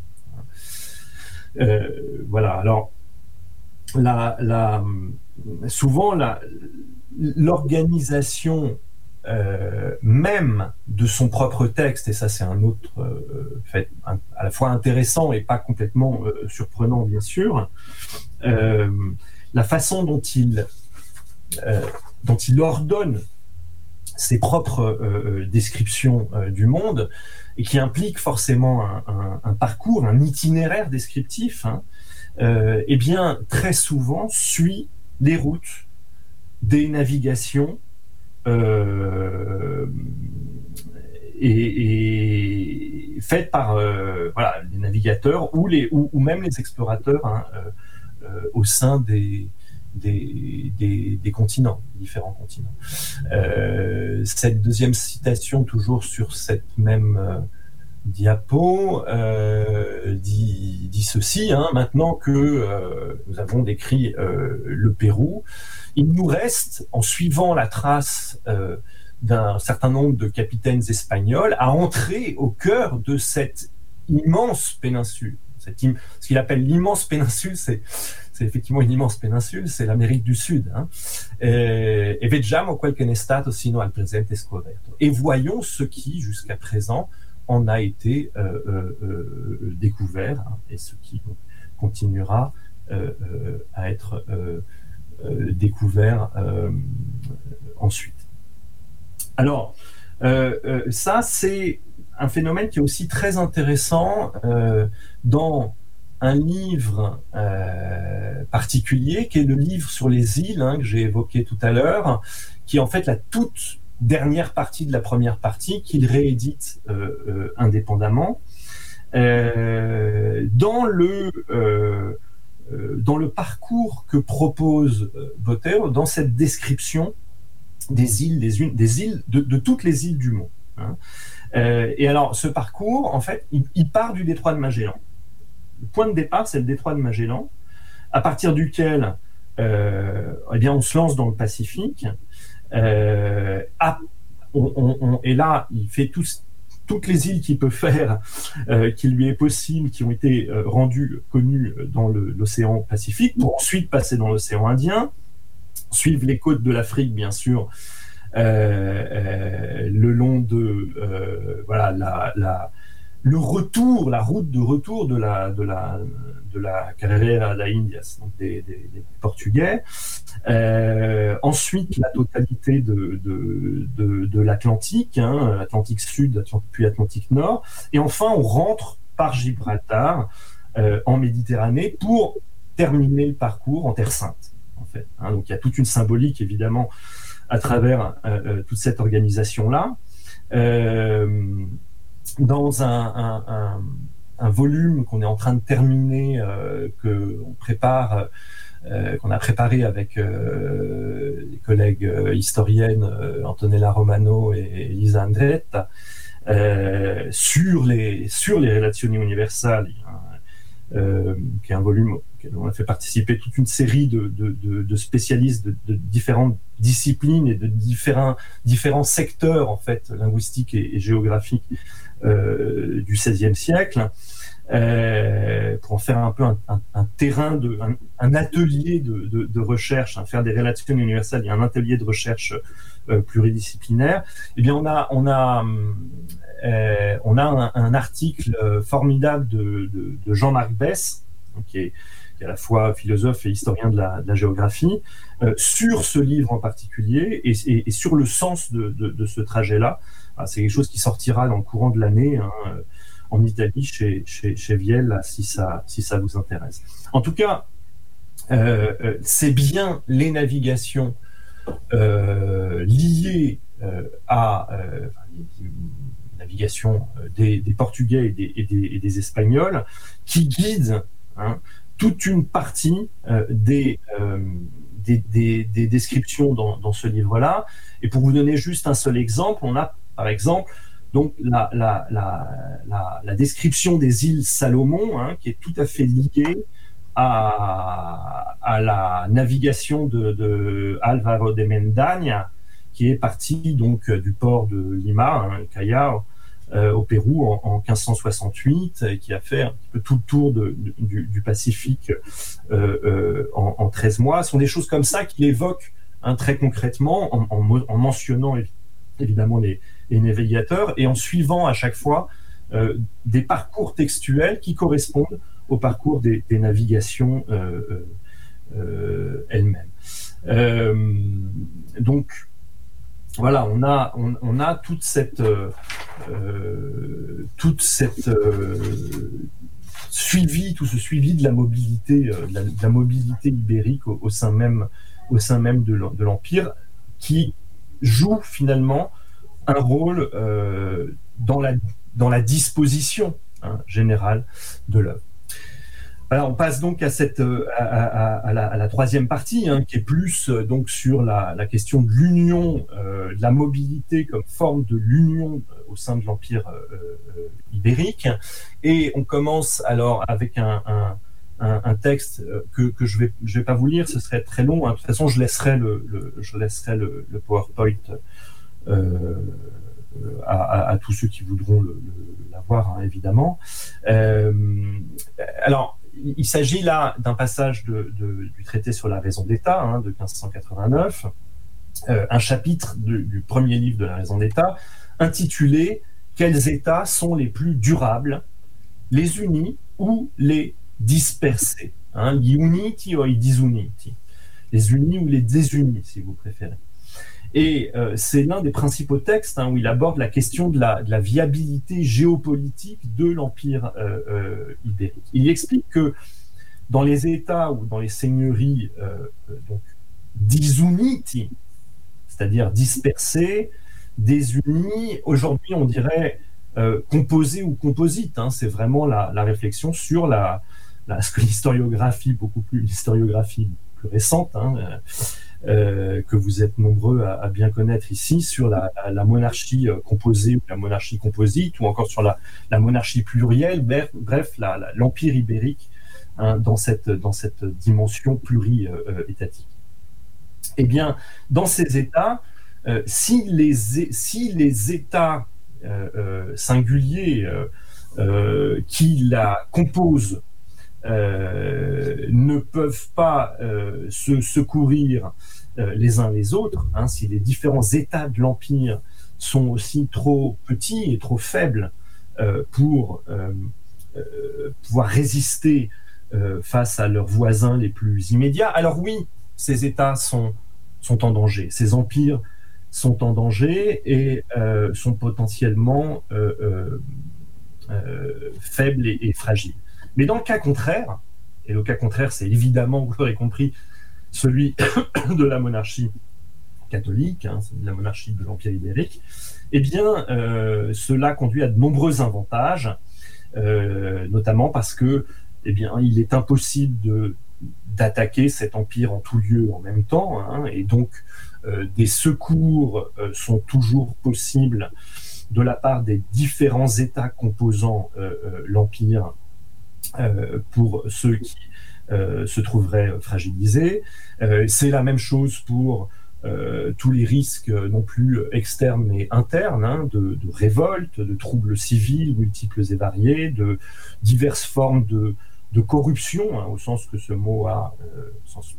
Euh, voilà. Alors, la, la, souvent, la, l'organisation euh, même de son propre texte, et ça c'est un autre euh, fait un, à la fois intéressant et pas complètement euh, surprenant, bien sûr, euh, la façon dont il, euh, dont il ordonne ses propres euh, descriptions euh, du monde, et qui implique forcément un, un, un parcours, un itinéraire descriptif, hein, euh, eh bien, très souvent, suit les routes des navigations euh, et, et faites par euh, voilà, les navigateurs ou, les, ou, ou même les explorateurs, hein, euh, euh, au sein des, des, des, des continents, différents continents. Euh, cette deuxième citation, toujours sur cette même euh, diapo, euh, dit, dit ceci, hein, maintenant que euh, nous avons décrit euh, le Pérou, il nous reste, en suivant la trace euh, d'un certain nombre de capitaines espagnols, à entrer au cœur de cette immense péninsule. Cette im- ce qu'il appelle l'immense péninsule, c'est, c'est effectivement une immense péninsule, c'est l'Amérique du Sud. Hein. Et, et vediamo quel che ne è stato sino al presente scoperto. Et voyons ce qui, jusqu'à présent, en a été euh, euh, euh, découvert, hein, et ce qui donc, continuera euh, euh, à être euh, euh, découvert euh, ensuite. Alors, euh, euh, ça, c'est un phénomène qui est aussi très intéressant euh, dans un livre euh, particulier, qui est le livre sur les îles, hein, que j'ai évoqué tout à l'heure, qui est en fait la toute dernière partie de la première partie, qu'il réédite euh, euh, indépendamment. Euh, dans le... Euh, dans le parcours que propose Botero, dans cette description des îles, des, unes, des îles de, de toutes les îles du monde. Hein. Euh, et alors, ce parcours, en fait, il, il part du détroit de Magellan. Le point de départ, c'est le détroit de Magellan, à partir duquel euh, eh bien, on se lance dans le Pacifique. Euh, à, on, on, on, et là, il fait tout, toutes les îles qu'il peut faire, euh, qui lui est possible, qui ont été euh, rendues connues dans le, l'océan Pacifique, pour ensuite passer dans l'océan Indien, suivre les côtes de l'Afrique, bien sûr, euh, euh, le long de euh, voilà la, la, le retour, la route de retour de la de la de la Carrera da Indias, donc des, des, des Portugais. Euh, ensuite, la totalité de, de, de, de l'Atlantique, hein, Atlantique Sud, Atlantique, puis Atlantique Nord. Et enfin, on rentre par Gibraltar euh, en Méditerranée pour terminer le parcours en Terre Sainte, en fait. Hein, donc, il y a toute une symbolique, évidemment, à travers euh, toute cette organisation-là. Euh, dans un, un, un, un volume qu'on est en train de terminer, euh, qu'on prépare... Euh, qu'on a préparé avec euh, les collègues euh, historiennes euh, Antonella Romano et Elisa Andretta euh, sur les sur les relazioni universali, hein, euh, qui est un volume auquel on a fait participer toute une série de, de, de, de spécialistes de, de différentes disciplines et de différents différents secteurs en fait linguistiques et, et géographiques euh, du seizième siècle, euh, pour en faire un peu un, un, un terrain, de, un, un atelier de, de, de recherche, hein, faire des relations universelles, il y a un atelier de recherche euh, pluridisciplinaire. Eh bien, on a, on a, euh, on a un, un article formidable de, de, de Jean-Marc Besse, qui est, qui est à la fois philosophe et historien de la, de la géographie, euh, sur ce livre en particulier et, et, et sur le sens de, de, de ce trajet-là. Ah, c'est quelque chose qui sortira dans le courant de l'année, hein, en Italie, chez, chez, chez Viel, là, si, ça, si ça vous intéresse. En tout cas, euh, c'est bien les navigations euh, liées euh, à euh, les navigations des, des Portugais et des, et, des, et des Espagnols qui guident, hein, toute une partie euh, des, euh, des, des, des descriptions dans, dans ce livre-là. Et pour vous donner juste un seul exemple, on a par exemple donc la, la, la, la, la description des îles Salomon, hein, qui est tout à fait liée à, à la navigation de, de Álvaro de Mendaña, qui est parti donc du port de Lima, hein, Callao, euh, au Pérou en, en quinze cent soixante-huit, et qui a fait un petit peu tout le tour de, de, du, du Pacifique euh, euh, en, en treize mois. Ce sont des choses comme ça qu'il évoque, hein, très concrètement, en, en, en mentionnant évidemment les, les navigateurs et en suivant à chaque fois euh, des parcours textuels qui correspondent au parcours des, des navigations euh, euh, elles-mêmes. Euh, donc voilà, on a, on, on a toute cette, euh, toute cette euh, suivi, tout ce suivi de la mobilité, euh, de, la, de la mobilité ibérique au, au sein même, au sein même de, de l'Empire, qui joue finalement un rôle euh, dans, la, dans la disposition, hein, générale de l'œuvre. Alors, on passe donc à, cette, à, à, à, la, à la troisième partie, hein, qui est plus euh, donc sur la, la question de l'union, euh, de la mobilité comme forme de l'union au sein de l'Empire euh, euh, ibérique. Et on commence alors avec un, un, un, un texte que, que je ne vais, je vais pas vous lire, ce serait très long, hein. De toute façon, je laisserai le, le, je laisserai le, le PowerPoint euh, à, à, à tous ceux qui voudront le, le, l'avoir, hein, évidemment. Euh, alors, il s'agit là d'un passage de, de, du traité sur la raison d'État, hein, de quinze cent quatre-vingt-neuf, euh, un chapitre de, du premier livre de la raison d'État, intitulé « Quels États sont les plus durables, les unis ou les dispersés ?» hein, gli uniti o i disuniti, les unis ou les désunis, si vous préférez. Et euh, c'est l'un des principaux textes, hein, où il aborde la question de la, de la viabilité géopolitique de l'Empire euh, euh, ibérique. Il explique que dans les États ou dans les seigneuries euh, donc disuniti, c'est-à-dire dispersés, désunis, aujourd'hui on dirait euh, composés ou composites, hein, c'est vraiment la, la réflexion sur la, la, ce que l'historiographie, beaucoup plus l'historiographie plus récente, hein, euh, Euh, que vous êtes nombreux à, à bien connaître ici, sur la, la, la monarchie euh, composée ou la monarchie composite, ou encore sur la, la monarchie plurielle, bref, bref la, la, l'Empire ibérique, hein, dans, cette, dans cette dimension pluri-étatique. Eh bien, dans ces États, euh, si, les, si les États euh, euh, singuliers euh, euh, qui la composent Euh, ne peuvent pas euh, se secourir euh, les uns les autres, hein, si les différents états de l'Empire sont aussi trop petits et trop faibles euh, pour euh, euh, pouvoir résister euh, face à leurs voisins les plus immédiats, alors oui, ces états sont, sont en danger, ces empires sont en danger et euh, sont potentiellement euh, euh, euh, faibles et, et fragiles. Mais dans le cas contraire, et le cas contraire, c'est évidemment, vous l'aurez compris, celui de la monarchie catholique, hein, la monarchie de l'Empire ibérique, eh bien, euh, cela conduit à de nombreux avantages, euh, notamment parce que, eh bien, il est impossible de, d'attaquer cet empire en tout lieu en même temps, hein, et donc euh, des secours euh, sont toujours possibles de la part des différents États composant euh, euh, l'empire. Euh, pour ceux qui euh, se trouveraient fragilisés. Euh, c'est la même chose pour euh, tous les risques euh, non plus externes mais internes, hein, de, de révoltes, de troubles civils multiples et variés, de diverses formes de, de corruption, hein, au sens que ce mot a, euh, au sens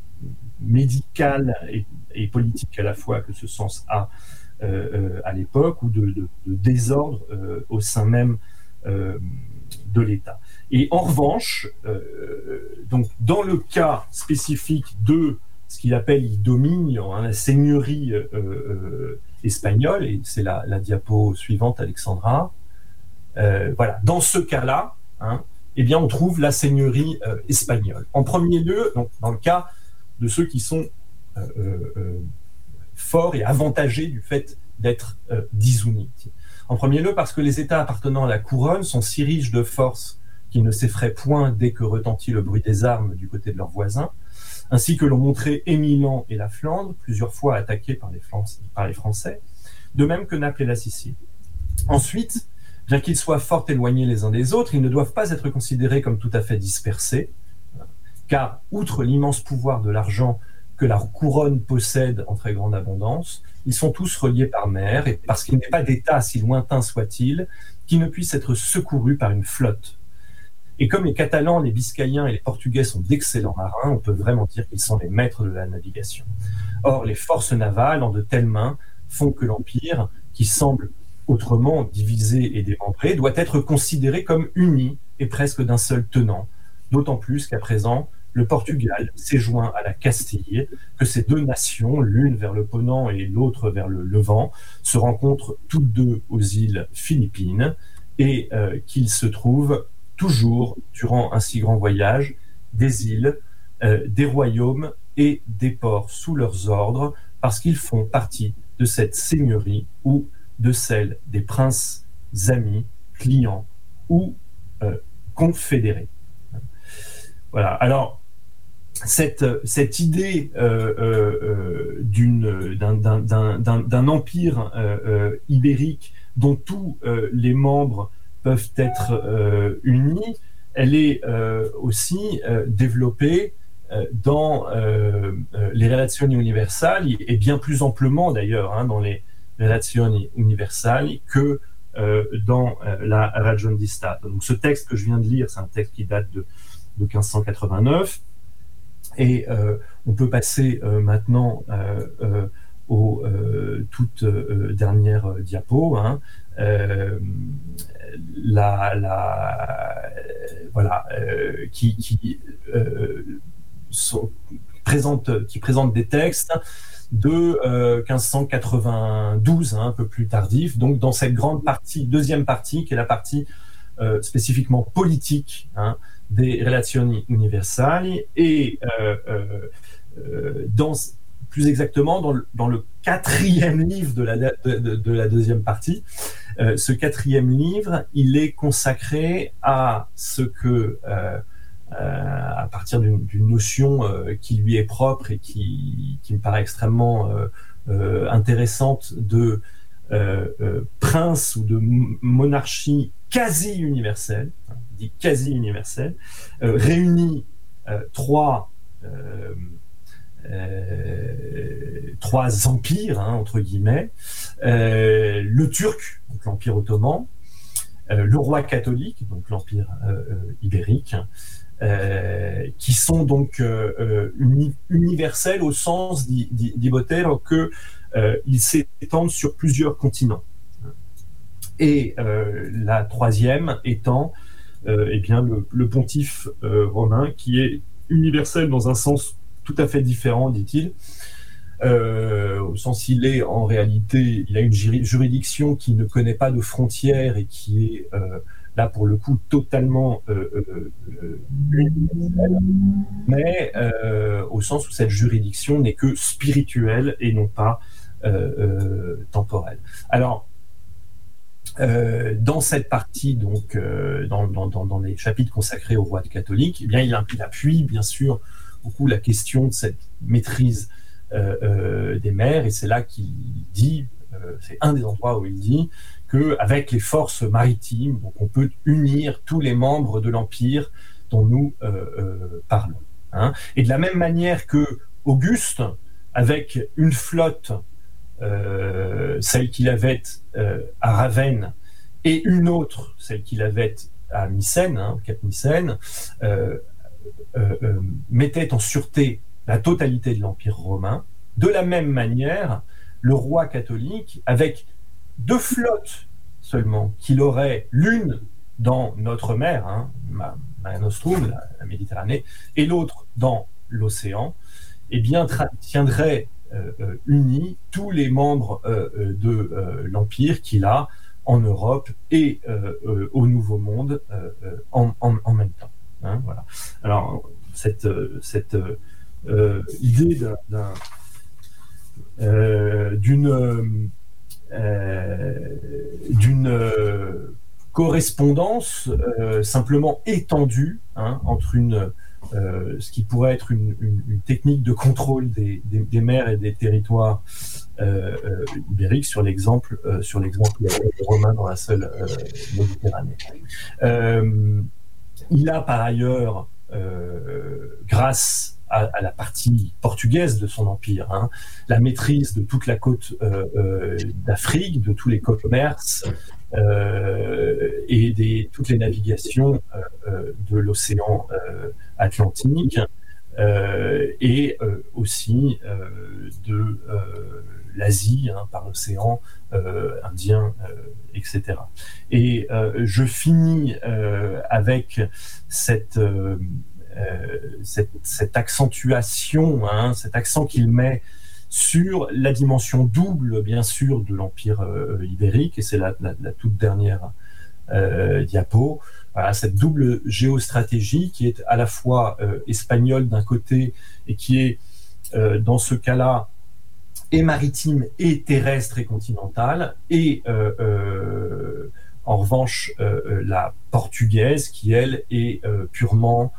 médical et, et politique à la fois que ce sens a euh, euh, à l'époque, ou de, de, de désordre euh, au sein même euh, de l'État. Et en revanche, euh, donc dans le cas spécifique de ce qu'il appelle Idominio, hein, la seigneurie euh, euh, espagnole, et c'est la, la diapo suivante, Alexandra, euh, voilà, dans ce cas-là, hein, eh bien, on trouve la seigneurie euh, espagnole. En premier lieu, donc, dans le cas de ceux qui sont euh, euh, forts et avantagés du fait d'être euh, disunis. En premier lieu, parce que les États appartenant à la couronne sont si riches de force qu'ils ne s'effraient point dès que retentit le bruit des armes du côté de leurs voisins, ainsi que l'ont montré Milan et la Flandre, plusieurs fois attaqués par les, par les Français, de même que Naples et la Sicile. Ensuite, bien qu'ils soient fort éloignés les uns des autres, ils ne doivent pas être considérés comme tout à fait dispersés, car, outre l'immense pouvoir de l'argent que la couronne possède en très grande abondance, ils sont tous reliés par mer, et parce qu'il n'est pas d'État, si lointain soit-il, qui ne puisse être secouru par une flotte. Et comme les Catalans, les Biscayens et les Portugais sont d'excellents marins, on peut vraiment dire qu'ils sont les maîtres de la navigation. Or, les forces navales, en de telles mains, font que l'Empire, qui semble autrement divisé et démembré, doit être considéré comme uni et presque d'un seul tenant, d'autant plus qu'à présent, le Portugal s'est joint à la Castille, que ces deux nations, l'une vers le Ponant et l'autre vers le Levant, se rencontrent toutes deux aux îles Philippines, et euh, qu'ils se trouvent toujours, durant un si grand voyage, des îles, euh, des royaumes et des ports sous leurs ordres, parce qu'ils font partie de cette seigneurie ou de celle des princes amis, clients ou euh, confédérés. Voilà. Alors, cette, cette idée euh, euh, d'une, d'un, d'un, d'un, d'un empire euh, euh, ibérique dont tous euh, les membres peuvent être euh, unis, elle est euh, aussi euh, développée euh, dans euh, les Relazioni Universali, et bien plus amplement d'ailleurs hein, dans les Relazioni Universali que euh, dans euh, la Ragion di Stato. Donc ce texte que je viens de lire, c'est un texte qui date de, de quinze cent quatre-vingt-neuf, et euh, on peut passer euh, maintenant euh, euh, aux euh, toutes euh, dernières euh, diapos. Hein. Euh, la, la, voilà, euh, qui, qui, euh, sont, présente, qui présente des textes de euh, quinze cent quatre-vingt-douze, hein, un peu plus tardif, donc dans cette grande partie, deuxième partie, qui est la partie euh, spécifiquement politique hein, des Relazioni Universali, et euh, euh, euh, dans, plus exactement dans le, dans le quatrième livre de la, de, de, de la deuxième partie. Euh, ce quatrième livre, il est consacré à ce que, euh, euh, à partir d'une, d'une notion euh, qui lui est propre et qui, qui me paraît extrêmement euh, euh, intéressante, de euh, euh, prince ou de monarchie quasi universelle, hein, dit quasi universelle, euh, réunit euh, trois euh, Euh, trois empires, hein, entre guillemets, euh, le turc, donc l'empire ottoman, euh, le roi catholique, donc l'empire euh, ibérique, euh, qui sont donc euh, uni- universels au sens di, di, di Botero que euh, ils s'étendent sur plusieurs continents. Et euh, la troisième étant euh, eh bien, le, le pontife euh, romain, qui est universel dans un sens tout à fait différent, dit-il, euh, au sens il est en réalité, il a une juridiction qui ne connaît pas de frontières et qui est euh, là pour le coup totalement euh, euh, universelle, mais euh, au sens où cette juridiction n'est que spirituelle et non pas euh, euh, temporelle. Alors, Euh, dans cette partie, donc, euh, dans, dans, dans les chapitres consacrés au roi catholique, eh bien, il, il appuie bien sûr beaucoup la question de cette maîtrise euh, euh, des mers, et c'est là qu'il dit, euh, c'est un des endroits où il dit qu'avec les forces maritimes, donc on peut unir tous les membres de l'Empire dont nous euh, euh, parlons. Hein. Et de la même manière que Auguste avec une flotte, euh, celle qu'il avait euh, à Ravenne, et une autre, celle qu'il avait à Mycène, hein, au Cap Mycène, euh, euh, euh, mettait en sûreté la totalité de l'Empire romain. De la même manière, le roi catholique, avec deux flottes seulement, qu'il aurait l'une dans notre mer, hein, Mare Nostrum, la, la Méditerranée, et l'autre dans l'océan, eh bien, tra- tiendrait euh, euh, unis tous les membres euh, de euh, l'Empire qu'il a en Europe et euh, euh, au Nouveau Monde euh, euh, en, en, en même temps. Hein, voilà. Alors, cette, cette euh, idée d'un, d'un, euh, d'une, euh, d'une euh, correspondance euh, simplement étendue hein, entre une, euh, ce qui pourrait être une, une, une technique de contrôle des, des, des mers et des territoires euh, euh, ibériques sur l'exemple, euh, sur l'exemple romain dans la seule euh, Méditerranée. Euh, il a par ailleurs, euh, grâce à, à la partie portugaise de son empire, hein, la maîtrise de toute la côte euh, euh, d'Afrique, de tous les commerces euh, et des, toutes les navigations euh, euh, de l'océan euh, Atlantique euh, et euh, aussi euh, de euh, l'Asie hein, par l'océan euh, Indien, euh, et cetera. Et euh, je finis euh, avec cette, euh, euh, cette, cette accentuation, hein, cet accent qu'il met sur la dimension double, bien sûr, de l'Empire euh, ibérique, et c'est la, la, la toute dernière euh, diapo. Voilà, cette double géostratégie qui est à la fois euh, espagnole d'un côté et qui est, euh, dans ce cas-là, et maritime et terrestre et continentale, et euh, euh, en revanche euh, la portugaise qui, elle, est euh, purement,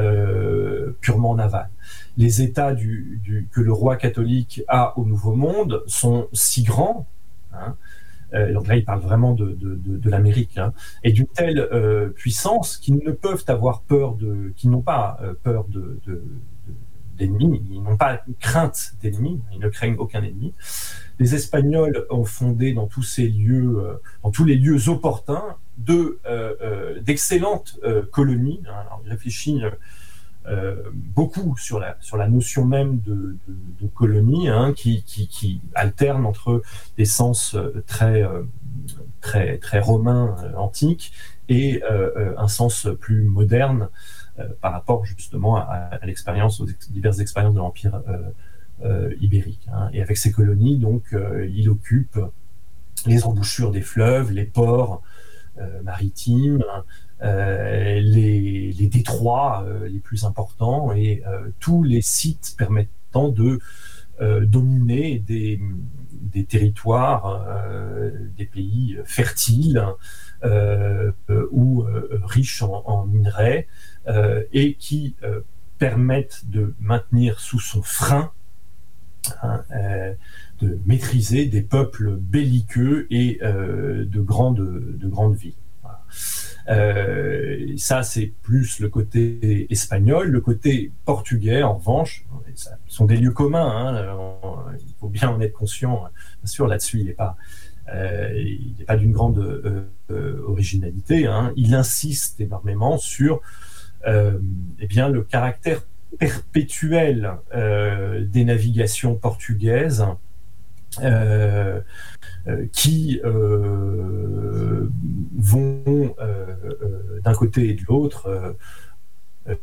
euh, purement navale. Les États du, du, que le roi catholique a au Nouveau Monde sont si grands, hein, euh, donc là il parle vraiment de, de, de, de l'Amérique, hein, et d'une telle euh, puissance qu'ils ne peuvent avoir peur de, qu'ils n'ont pas euh, peur de, de, de d'ennemis, ils n'ont pas crainte d'ennemis, ils ne craignent aucun ennemi. Les Espagnols ont fondé dans tous ces lieux, euh, dans tous les lieux opportuns, de, euh, euh, d'excellentes euh, colonies. Hein. Alors, ils réfléchissent euh, beaucoup sur la, sur la notion même de, de, de colonie, hein, qui, qui, qui alterne entre des sens très, euh, très, très romains, euh, antiques, et euh, un sens plus moderne, Euh, par rapport justement à, à l'expérience, aux ex- diverses expériences de l'Empire euh, euh, ibérique. Hein. Et avec ces colonies, donc, euh, il occupe les embouchures des fleuves, les ports euh, maritimes, euh, les, les détroits euh, les plus importants et euh, tous les sites permettant de euh, dominer des, des territoires, euh, des pays fertiles euh, euh, ou euh, riches en, en minerais, Euh, et qui euh, permettent de maintenir sous son frein, hein, euh, de maîtriser des peuples belliqueux et euh, de, grandes, de grandes villes. Voilà. Euh, ça, c'est plus le côté espagnol. Le côté portugais, en revanche, ça sont des lieux communs. Hein, il faut bien en être conscient. Bien sûr, là-dessus, il n'est pas... Euh, il n'est pas d'une grande euh, euh, originalité. Hein. Il insiste énormément sur Euh, eh bien, le caractère perpétuel euh, des navigations portugaises euh, euh, qui euh, vont euh, euh, d'un côté et de l'autre, euh,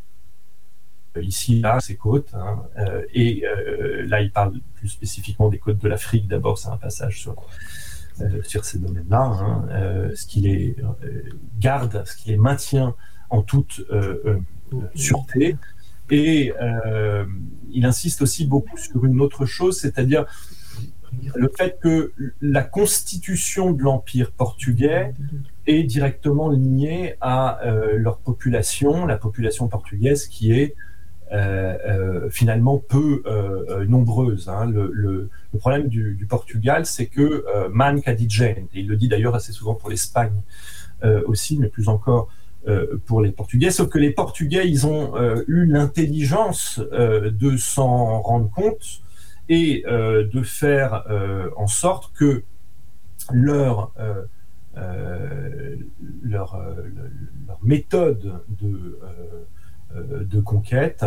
euh, ici, là, ces côtes, hein, euh, et euh, là, il parle plus spécifiquement des côtes de l'Afrique. D'abord, c'est un passage sur, euh, sur ces domaines-là, hein, euh, ce qui les euh, garde, ce qui les maintient en toute euh, euh, sûreté. Et euh, il insiste aussi beaucoup sur une autre chose, c'est-à-dire le fait que la constitution de l'Empire portugais est directement liée à euh, leur population, la population portugaise qui est euh, euh, finalement peu euh, nombreuse. Hein. Le, le, le problème du, du Portugal, c'est que euh, manca di gente, et il le dit d'ailleurs assez souvent pour l'Espagne euh, aussi, mais plus encore Euh, pour les Portugais, sauf que les Portugais, ils ont euh, eu l'intelligence euh, de s'en rendre compte et euh, de faire euh, en sorte que leur, euh, euh, leur, euh, leur méthode de, euh, de conquête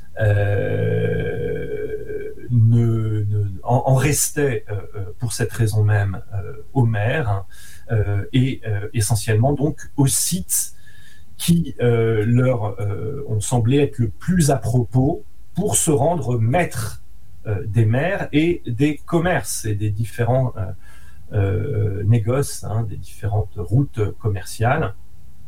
euh, ne, ne, en, en restait euh, pour cette raison même euh, aux mers euh, et euh, essentiellement donc aux sites qui euh, leur euh, ont semblé être le plus à propos pour se rendre maîtres euh, des mers et des commerces et des différents euh, euh, négoces, hein, des différentes routes commerciales,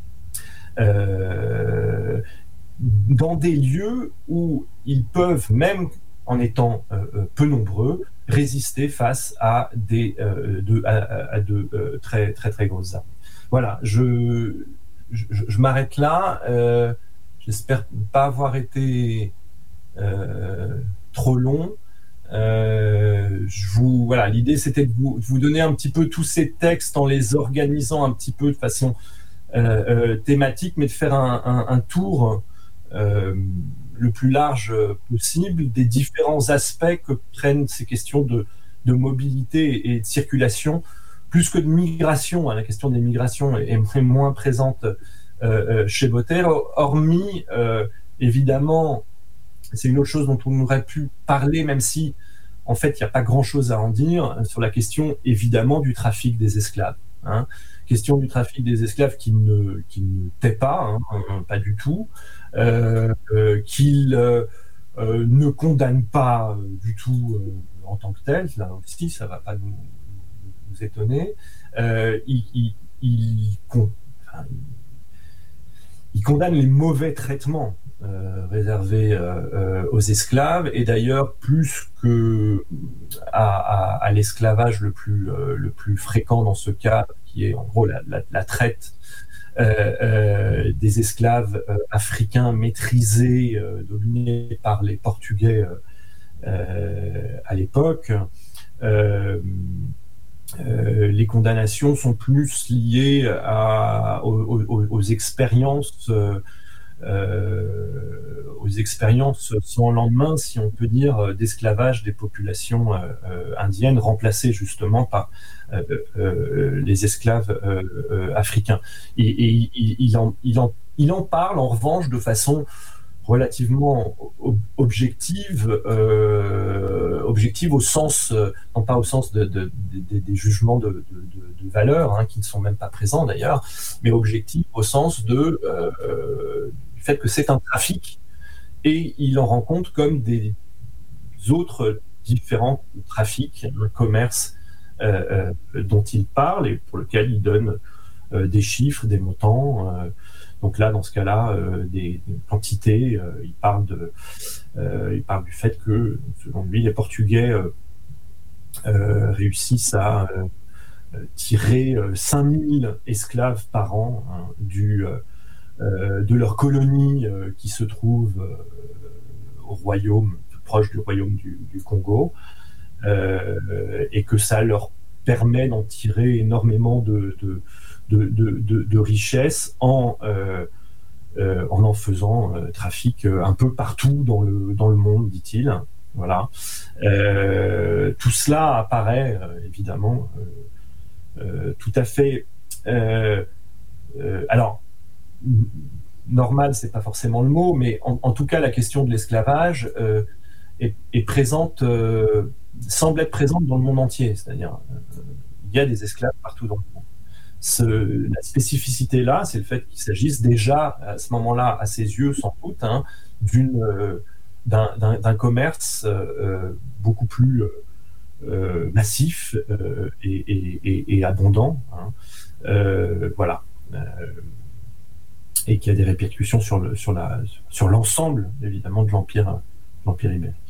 euh, dans des lieux où ils peuvent, même en étant euh, peu nombreux, résister face à, des, euh, de, à, à de euh, très, très, très grosses armes. Voilà, je... Je, je m'arrête là. Euh, j'espère pas avoir été euh, trop long. Euh, je vous, voilà, l'idée c'était de vous, de vous donner un petit peu tous ces textes en les organisant un petit peu de façon euh, euh, thématique, mais de faire un, un, un tour euh, le plus large possible des différents aspects que prennent ces questions de, de mobilité et de circulation. Plus que de migration, hein, la question des migrations est, est moins présente euh, chez Botter, hormis, euh, évidemment, c'est une autre chose dont on aurait pu parler, même si, en fait, il n'y a pas grand-chose à en dire, sur la question, évidemment, du trafic des esclaves. Hein. Question du trafic des esclaves qui ne, qui ne tait pas, hein, pas du tout, euh, euh, qu'il euh, euh, ne condamne pas du tout euh, en tant que tel, là aussi, ça ne va pas nous vous étonner, euh, il, il, il, con, enfin, il condamne les mauvais traitements euh, réservés euh, aux esclaves, et d'ailleurs plus que à, à, à l'esclavage le plus, euh, le plus fréquent dans ce cas, qui est en gros la, la, la traite euh, euh, des esclaves euh, africains maîtrisés, euh, dominés par les Portugais euh, euh, à l'époque. Euh, Euh, les condamnations sont plus liées à, aux, aux, aux expériences, euh, aux expériences sans lendemain, si on peut dire, d'esclavage des populations euh, indiennes, remplacées justement par euh, euh, les esclaves euh, euh, africains. Et, et il, il, en, il, en, il en parle en revanche de façon relativement objective, euh, objective au sens, euh, non pas au sens de, de, de, des jugements de, de, de valeur, hein, qui ne sont même pas présents d'ailleurs, mais objective au sens de, euh, du fait que c'est un trafic, et il en rend compte comme des autres différents trafics, un commerce euh, euh, dont il parle et pour lequel il donne euh, des chiffres, des montants. Euh, Donc là, dans ce cas-là, euh, des, des quantités, euh, il, parle de, euh, il parle du fait que, selon lui, les Portugais euh, euh, réussissent à euh, tirer euh, cinq mille esclaves par an, hein, du, euh, de leur colonie euh, qui se trouve euh, au royaume, proche du royaume du, du Congo, euh, et que ça leur permet d'en tirer énormément de... de De, de, de, de richesse en, euh, euh, en en faisant euh, trafic euh, un peu partout dans le, dans le monde, dit-il. Voilà. Euh, tout cela apparaît euh, évidemment euh, euh, tout à fait. Euh, euh, alors, normal, c'est pas forcément le mot, mais en, en tout cas, la question de l'esclavage euh, est, est présente, euh, semble être présente dans le monde entier. C'est-à-dire, euh, il y a des esclaves partout dans le monde. Ce, la spécificité là, c'est le fait qu'il s'agisse déjà à ce moment-là, à ses yeux sans doute, hein, d'une, euh, d'un, d'un, d'un commerce euh, beaucoup plus euh, massif euh, et, et, et, et abondant, hein, euh, voilà, euh, et qui a des répercussions sur, le, sur, la, sur l'ensemble évidemment de l'empire, l'empire ibérique.